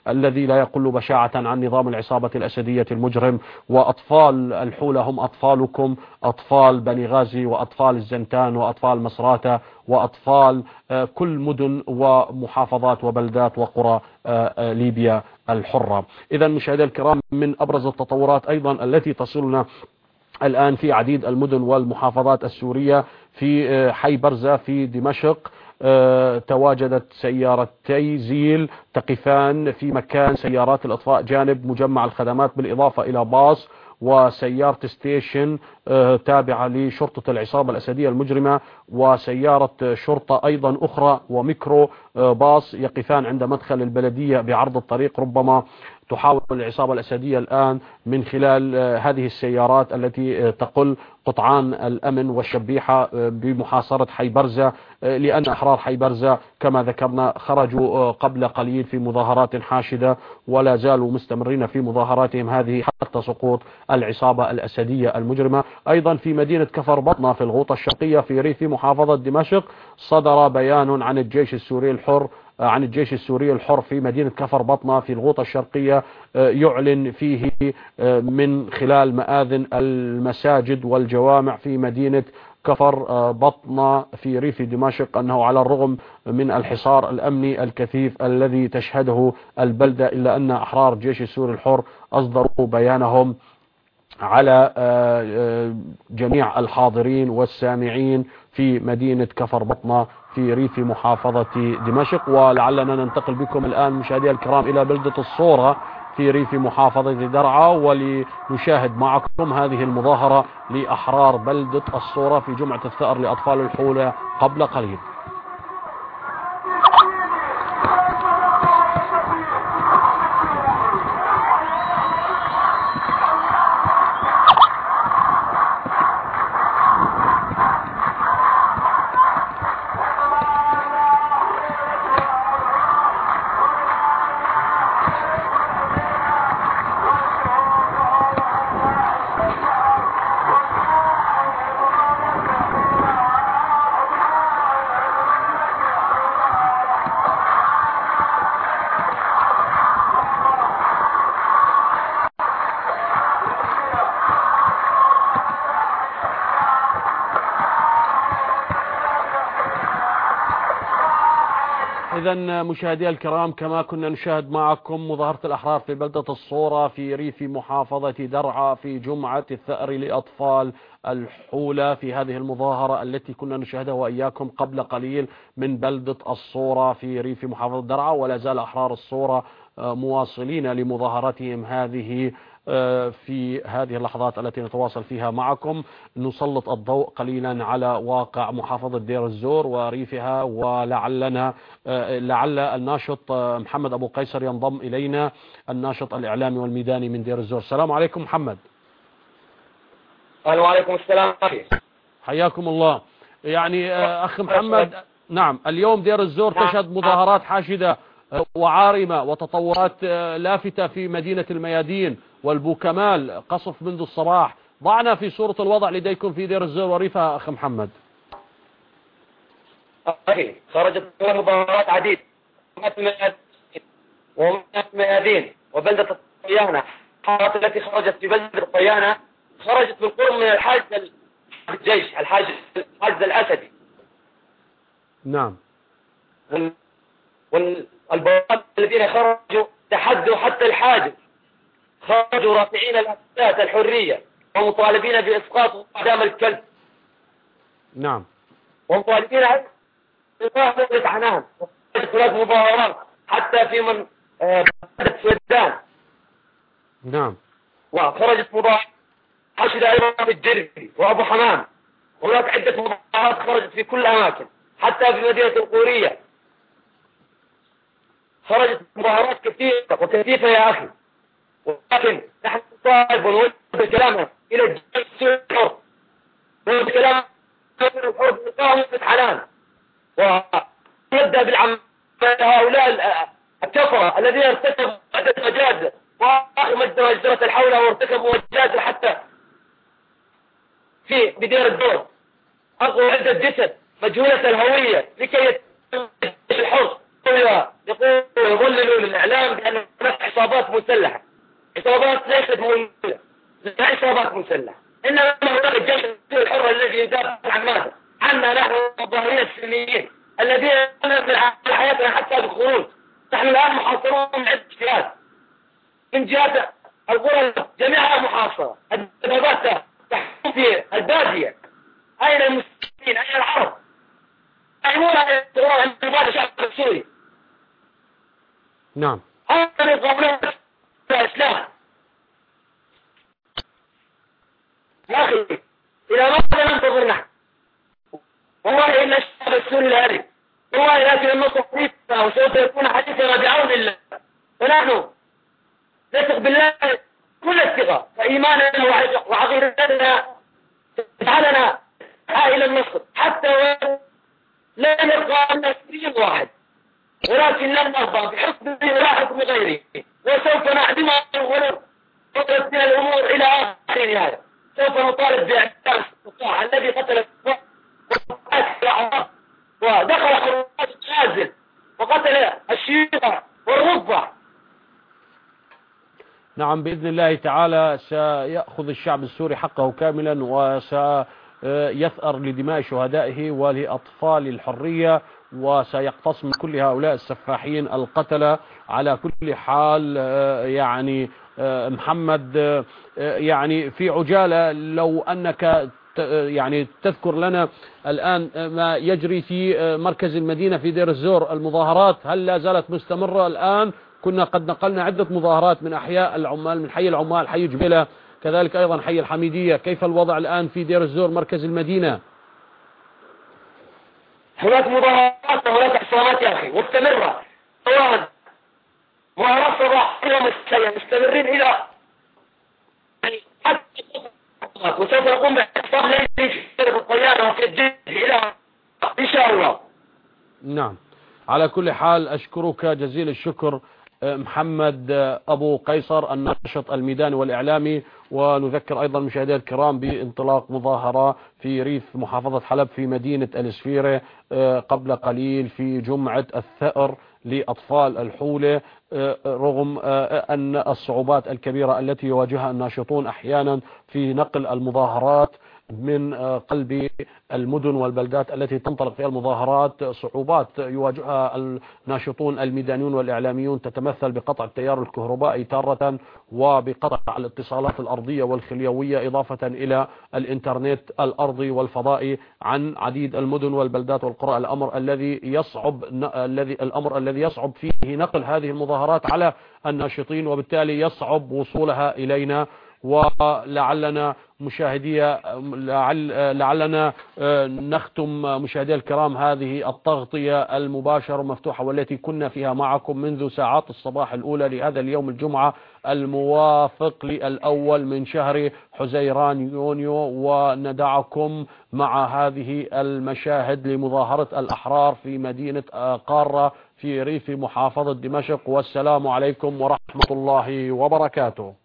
الذي لا يقل بشاعة عن نظام العصابة الأسدية المجرم. وأطفال الحولة هم أطفالكم، أطفال بني غازي وأطفال الزنتان وأطفال مصراتة وأطفال كل مدن ومحافظات وبلدات وقرى ليبيا الحرة. إذا مشاهدينا الكرام، من أبرز التطورات أيضا التي تصلنا الآن في عديد المدن والمحافظات السورية، في حي برزة في دمشق تواجدت سيارتي زيل تقفان في مكان سيارات الإطفاء جانب مجمع الخدمات، بالإضافة إلى باص وسيارة ستيشن تابعة لشرطة العصابة الأسدية المجرمة، وسيارة شرطة أيضا أخرى، وميكرو باص يقفان عند مدخل البلدية بعرض الطريق. ربما تحاول العصابة الأسدية الآن من خلال هذه السيارات التي تقل قطعان الأمن والشبيحة بمحاصرة حي برزة، لأن أحرار حي برزة كما ذكرنا خرجوا قبل قليل في مظاهرات حاشدة ولا زالوا مستمرين في مظاهراتهم هذه حتى سقوط العصابة الأسدية المجرمة. أيضا في مدينة كفر بطنة في الغوطة الشرقية في ريف محافظة دمشق صدر بيان عن الجيش السوري الحر في مدينة كفر بطنة في الغوطة الشرقية يعلن فيه من خلال مآذن المساجد والجوامع في مدينة كفر بطنة في ريف دمشق أنه على الرغم من الحصار الأمني الكثيف الذي تشهده البلدة، إلا أن أحرار الجيش السوري الحر أصدروا بيانهم على جميع الحاضرين والسامعين في مدينة كفر بطنة في ريف محافظة دمشق. ولعلنا ننتقل بكم الآن مشاهدينا الكرام إلى بلدة الصورة في ريف محافظة درعا ولنشاهد معكم هذه المظاهرة لأحرار بلدة الصورة في جمعة الثأر لأطفال الحولة قبل قليل. إذا مشاهدي الكرام، كما كنا نشاهد معكم مظاهرة الأحرار في بلدة الصورة في ريف محافظة درعا في جمعة الثأر لأطفال الحولة. في هذه المظاهرة التي كنا نشاهدها وإياكم قبل قليل من بلدة الصورة في ريف محافظة درعا، ولا زال أحرار الصورة مواصلين لمظاهرتهم هذه في هذه اللحظات التي نتواصل فيها معكم. نسلط الضوء قليلا على واقع محافظة دير الزور وريفها، لعل الناشط محمد أبو قيصر ينضم إلينا، الناشط الإعلامي والميداني من دير الزور. السلام عليكم محمد.
وعليكم السلام.
حياكم الله. يعني أخ محمد، نعم، اليوم دير الزور تشهد مظاهرات حاشدة وعارمة وتطورات لافتة في مدينة الميادين والبوكمال، قصف منذ الصباح. ضعنا في صورة الوضع لديكم في دير الزور وريفها أخ محمد.
أخي، خرجت مظاهرات عديدة ومنها الميادين وبلدة الطيانة. الحارات التي خرجت في بلدة الطيانة خرجت بالقرب من الحاج الجيش، الحاج الأسدي.
نعم.
والبواب الذين خرجوا تحدوا حتى الحاجز، خرجوا رافعين الأساسات الحرية ومطالبين بإسقاط أعدام الكلب.
نعم.
ومطالبين بإقامة عنان. ثلاث مظاهرات حتى في من بلدة السودان.
نعم.
وخرجت مظاهرات حشد أيضا في الجربي وأبو حمام. هناك عدة مظاهرات خرجت في كل الأماكن حتى في مدينة القورية. خرجت مظاهرات كثيرة وكثيفة يا أخي، ولكن نحن نطالب ونوجه كلامنا إلى الجيش السوري الحر، ونوجه كلامنا إلى الحر بإقامة حنان، ونبدأ بالعمل هؤلاء الكفرة الذين ارتكبوا عدة مجازر وآخر مجزرة الحولة وارتكبوا مجازر حتى في بدير الدور، ألقوا عدة جسد مجهولة الهوية لكي يتم الحر يضللوا للإعلام بأن هناك عصابات مسلحة. عصابات ليست موجودة، لا عصابات مسلحة، إنما هناك الجيش الحر الذي يدافع عن ماذا؟ عنا نحن الظاهرين السلميين الذين من حياتنا حتى بالخروج. نحن الآن محاصرون من عدة جهات، من جهات القرى جميعها محاصرة، الدبابات تحكم في البادية. أين المسلمين؟ أين العرب؟ يعلمون أن يبادر الشعب السوري.
نعم.
هذا يقولون الإسلام. يا أخي إلى ماذا ننتظر نحن؟ والله إن الشعب السوري لا يعرف، والله لكن النصر حديثنا وسوف يكون حديثنا بعون الله، ونحن نثق بالله كل الثقة، وإيماننا وعقيدتنا تجعلنا إلى النصر حتى لا يبقى لنا سبيل واحد، ولكن لن نرضى بحكم ولا حكم غيره، وسوف نعدم ولو وصلت بنا الأمور إلى آخر هذا. سوف نطالب بإعدام القطاع الذي قتل ودخل حرمات النازل وقتل الشيوخ والرضع.
نعم، بإذن الله تعالى سيأخذ الشعب السوري حقه كاملا، وسيثأر لدماء شهدائه ولأطفال الحرية، وسيقتص من كل هؤلاء السفاحين القتلة. على كل حال يعني محمد، يعني في عجالة لو أنك يعني تذكر لنا الآن ما يجري في مركز المدينة في دير الزور، المظاهرات هل لا زالت مستمرة الآن؟ كنا قد نقلنا عدة مظاهرات من أحياء العمال، من حي العمال، حي جبيلة، كذلك أيضا حي الحميدية. كيف الوضع الآن في دير الزور مركز المدينة؟
هناك مظاهرات وهناك احصانات يا أخي مستمرة، سواء مظاهرات صباحية ومسائية مستمرين إلى حتى وسوف نقوم باحصان ليلي في القيادة وفي الجيش إلى إن شاء الله.
نعم، على كل حال أشكرك جزيل الشكر محمد أبو قيصر، الناشط الميداني والإعلامي. ونذكر أيضا مشاهدينا الكرام بانطلاق مظاهرة في ريف محافظة حلب في مدينة السفيرة قبل قليل في جمعة الثأر لأطفال الحولة، رغم أن الصعوبات الكبيرة التي يواجهها الناشطون أحيانا في نقل المظاهرات من قلب المدن والبلدات التي تنطلق فيها المظاهرات. صعوبات يواجهها الناشطون الميدانيون والإعلاميون تتمثل بقطع التيار الكهربائي تارة، وبقطع الاتصالات الأرضية والخليوية، إضافة إلى الإنترنت الأرضي والفضائي عن عديد المدن والبلدات والقرى. الأمر الذي يصعب فيه نقل هذه المظاهرات على الناشطين، وبالتالي يصعب وصولها إلينا. ولعلنا لعلنا نختم مشاهدي الكرام هذه التغطية المباشرة المفتوحة والتي كنا فيها معكم منذ ساعات الصباح الأولى لهذا اليوم الجمعة الموافق للأول من شهر حزيران يونيو، وندعكم مع هذه المشاهد لمظاهرة الأحرار في مدينة قارة في ريف محافظة دمشق. والسلام عليكم ورحمة الله وبركاته.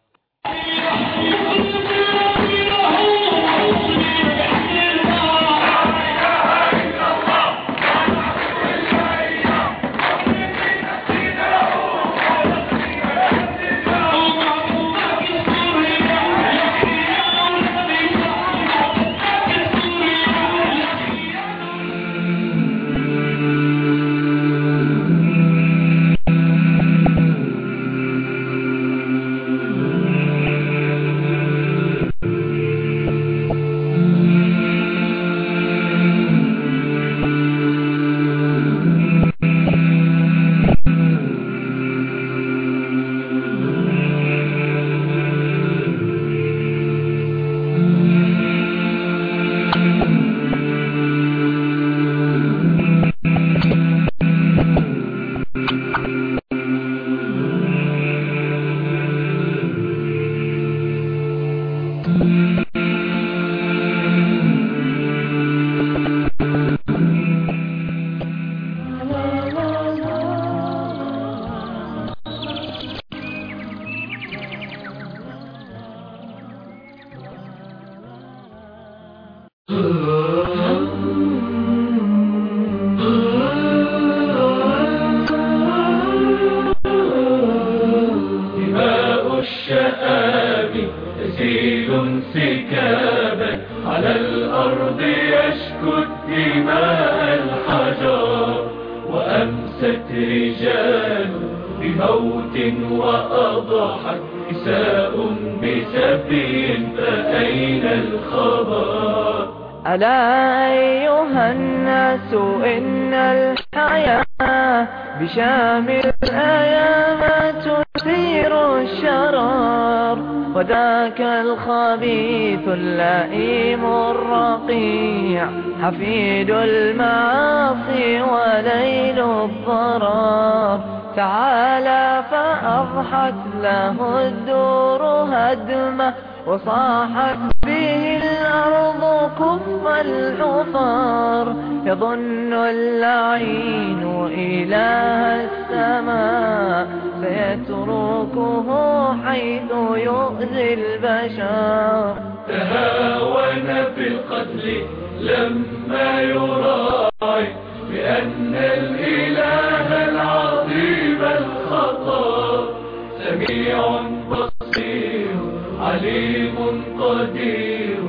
دماء الحجر وأمست رجال بموت وأضحت نساء بسبي فأين الخبر
ألا أيها الناس إن الحياة بشام الأيام تثير الشرار وذاك الخبيث اللئيم الرقيع حفيد المعاصي وليل الضرار تعالى فأضحت له الدور هدمه وصاحت به الأرض كف الحفار يظن اللعين إله السماء سيتركه حيث يؤذي البشر
تهاون في القتل لما يراعي بأن الإله العظيم الخطر سميع بصير عليم قدير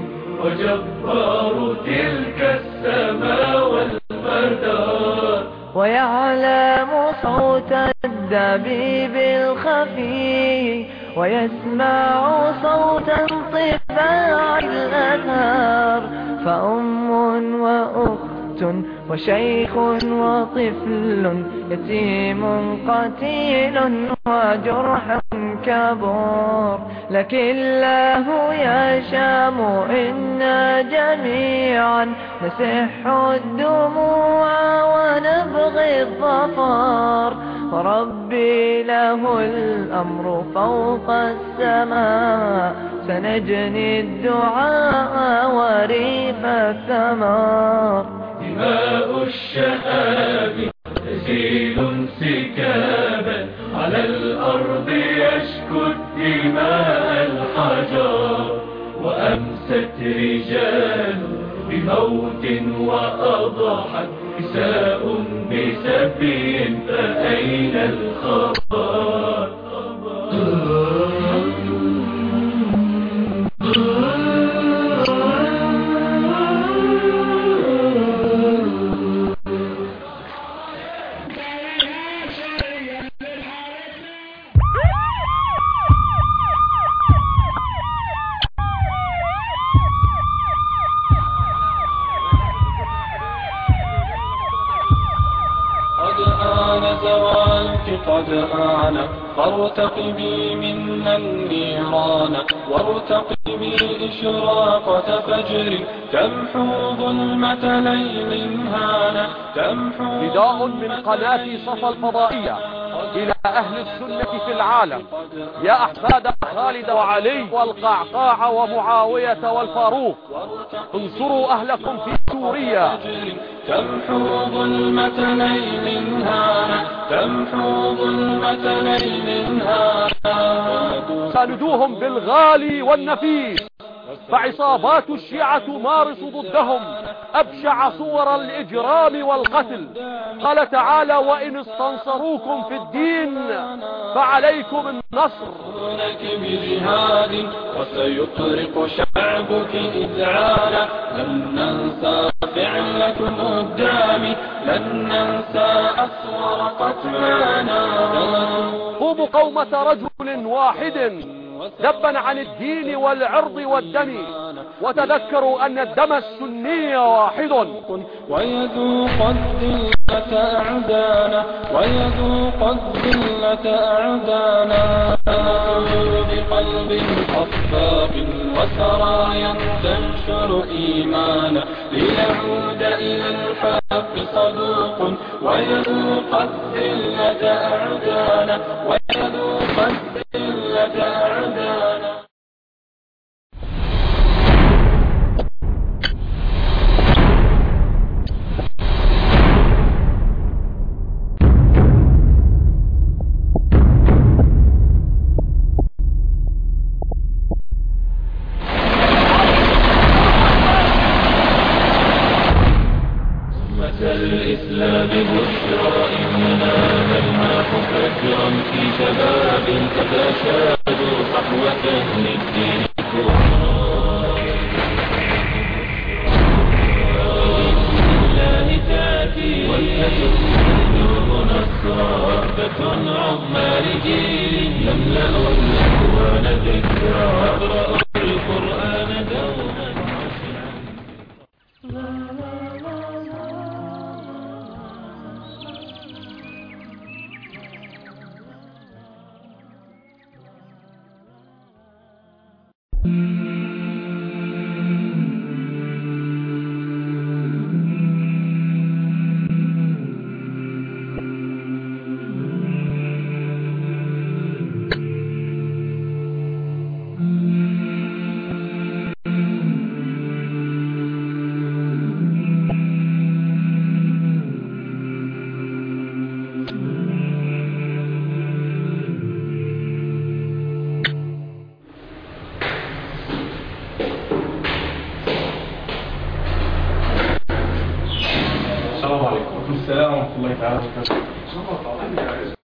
وجبار تلك السماء والمدار
ويعلم صوت الدبيب الخفي ويسمع صوت انطباع الأثار فأم وأخت وشيخ وطفل يتيم قتيل وجرح كبور لكن الله يا شام إنا جميعا نسح الدموع ونبغي الظفر وربي له الأمر فوق السماء سنجني الدعاء وريف الثمار
دماء الشهاب تسيل سكابا على الأرض يشكو الدماء الحجر وأمست رجال بموت وأضحت نساء بسبي فأين الخبر
قد آن فارتقبي منا النيران وارتقبي إشراقة فجر تمحو ظلمة ليل هان تمحو
نداء من قناة صفا الفضائية إلى أهل السنة في العالم يا أحفاد خالد وعلي والقعقاع ومعاوية والفاروق انصروا أهلكم في سوريا
تمحو ظلمة ليل هان تمحو ظلمة ليل هان
ساندوهم بالغالي والنفيس فعصابات الشيعة تمارس ضدهم أبشع صور الإجرام والقتل قال تعالى وإن استنصروكم في الدين فعليكم النصر
بجهاد وسيطرق شعبك إذعانا لن ننسى فعلكم قدامي لن ننسى أسوار قتلانا
قوموا قومة رجل واحد ذبا عن الدين والعرض والدم وتذكروا أن الدم السني واحد
ويذوق الذلة أعدانا ويذوق الذلة أعدانا بقلب خفاق وسرايا تنشر إيمانا ليعود إلى الحق صدوق ويذوق الذلة أعدانا ويذوق الذلة أعدانا الإسلام بشرى إننا نلمح فجرا في شباب قد أشادوا صحوة للدين كبرى يملأ الأكوان ذكرى اقرأوا القرآن دوما
السلام عليكم. السلام ورحمة الله تعالى وبركاته.